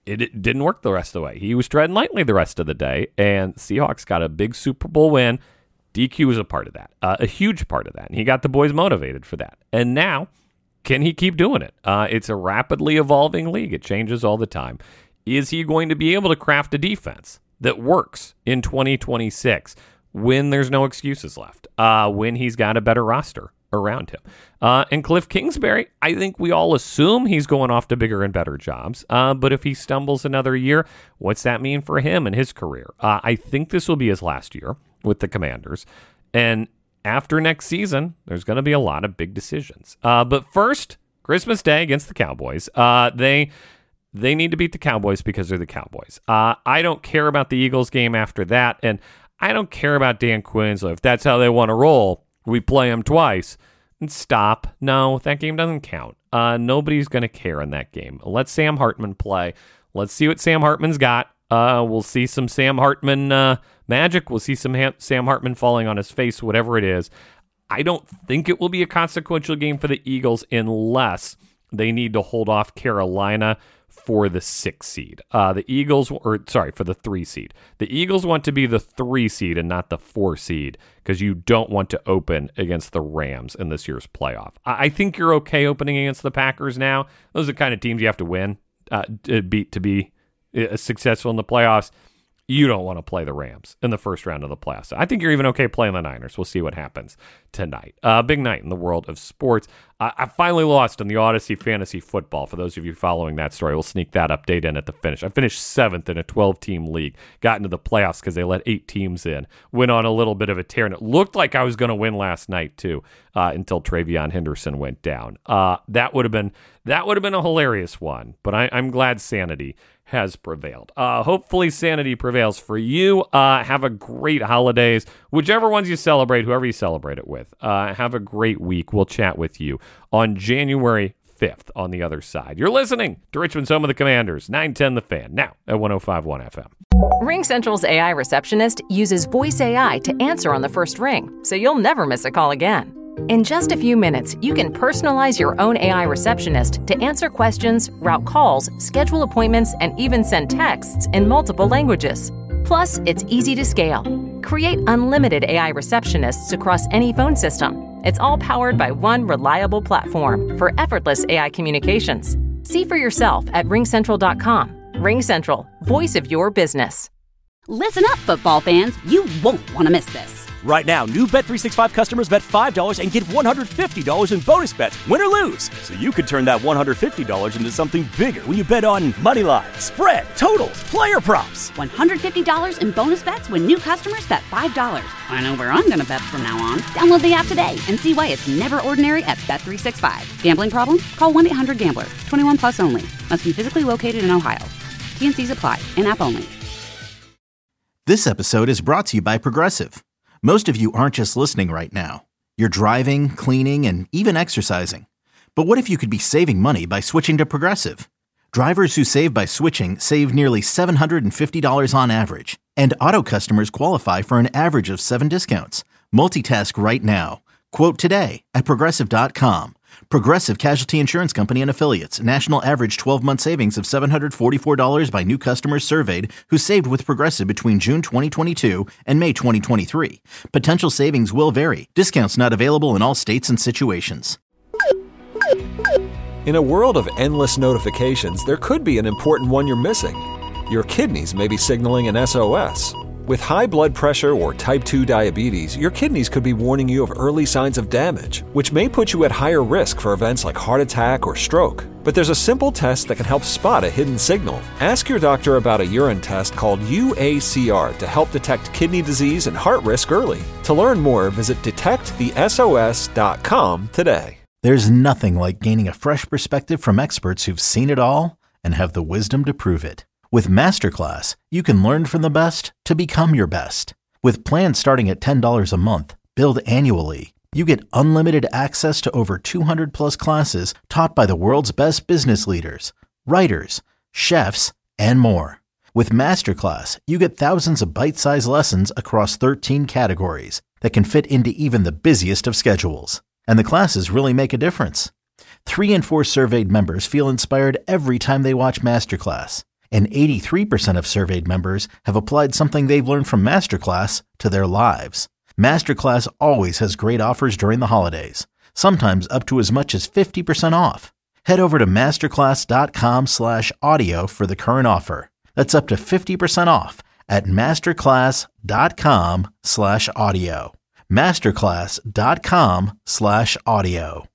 it didn't work the rest of the way. He was treading lightly the rest of the day, and Seahawks got a big Super Bowl win. DQ was a part of that, a huge part of that, and he got the boys motivated for that. And now, can he keep doing it? It's a rapidly evolving league. It changes all the time. Is he going to be able to craft a defense that works in 2026 when there's no excuses left, when he's got a better roster around him? And Cliff Kingsbury, I think we all assume he's going off to bigger and better jobs. But if he stumbles another year, what's that mean for him and his career? I think this will be his last year with the Commanders. And after next season, there's going to be a lot of big decisions. But first, Christmas Day against the Cowboys. They need to beat the Cowboys because they're the Cowboys. I don't care about the Eagles game after that, and I don't care about Dan Quinn. So if that's how they want to roll, we play them twice and stop. No, that game doesn't count. Nobody's going to care in that game. Let Sam Hartman play. Let's see what Sam Hartman's got. We'll see some Sam Hartman magic. We'll see some Sam Hartman falling on his face, whatever it is. I don't think it will be a consequential game for the Eagles unless they need to hold off Carolina for the 6 seed. For the 3 seed. The Eagles want to be the 3 seed and not the 4 seed because you don't want to open against the Rams in this year's playoff. I think you're okay opening against the Packers now. Those are the kind of teams you have to win to be successful in the playoffs. You don't want to play the Rams in the first round of the playoffs. I think you're even okay playing the Niners. We'll see what happens tonight. Big night in the world of sports. I finally lost in the Odyssey Fantasy Football. For those of you following that story, we'll sneak that update in at the finish. I finished 7th in a 12-team league. Got into the playoffs because they let 8 teams in. Went on a little bit of a tear, and it looked like I was going to win last night too, until Travion Henderson went down. That would have been a hilarious one. But I'm glad sanity has prevailed. Hopefully sanity prevails for you. Have a great holidays, whichever ones you celebrate, whoever you celebrate it with. Have a great week. We'll chat with you on January 5th on the other side. You're listening to Richmond's Home of the Commanders, 910 The Fan, now at 105.1 FM. RingCentral's AI receptionist uses voice AI to answer on the first ring, so you'll never miss a call again. In just a few minutes, you can personalize your own AI receptionist to answer questions, route calls, schedule appointments, and even send texts in multiple languages. Plus, it's easy to scale. Create unlimited AI receptionists across any phone system. It's all powered by one reliable platform for effortless AI communications. See for yourself at ringcentral.com. RingCentral, voice of your business. Listen up, football fans. You won't want to miss this. Right now, new Bet365 customers bet $5 and get $150 in bonus bets, win or lose. So you could turn that $150 into something bigger when you bet on money line, spread, totals, player props. $150 in bonus bets when new customers bet $5. I know where I'm going to bet from now on. Download the app today and see why it's never ordinary at Bet365. Gambling problem? Call 1-800-GAMBLER. 21 plus only. Must be physically located in Ohio. T&Cs apply. In-app only. This episode is brought to you by Progressive. Most of you aren't just listening right now. You're driving, cleaning, and even exercising. But what if you could be saving money by switching to Progressive? Drivers who save by switching save nearly $750 on average. And auto customers qualify for an average of 7 discounts. Multitask right now. Quote today at Progressive.com. Progressive Casualty Insurance Company and Affiliates. National average 12-month savings of $744 by new customers surveyed who saved with Progressive between June 2022 and May 2023. Potential savings will vary. Discounts not available in all states and situations. In a world of endless notifications, there could be an important one you're missing. Your kidneys may be signaling an SOS. With high blood pressure or type 2 diabetes, your kidneys could be warning you of early signs of damage, which may put you at higher risk for events like heart attack or stroke. But there's a simple test that can help spot a hidden signal. Ask your doctor about a urine test called UACR to help detect kidney disease and heart risk early. To learn more, visit detectthesos.com today. There's nothing like gaining a fresh perspective from experts who've seen it all and have the wisdom to prove it. With Masterclass, you can learn from the best to become your best. With plans starting at $10 a month, billed annually, you get unlimited access to over 200 plus classes taught by the world's best business leaders, writers, chefs, and more. With Masterclass, you get thousands of bite-sized lessons across 13 categories that can fit into even the busiest of schedules. And the classes really make a difference. 3 in 4 surveyed members feel inspired every time they watch Masterclass. And 83% of surveyed members have applied something they've learned from Masterclass to their lives. Masterclass always has great offers during the holidays, sometimes up to as much as 50% off. Head over to masterclass.com/audio for the current offer. That's up to 50% off at masterclass.com/audio. masterclass.com/audio.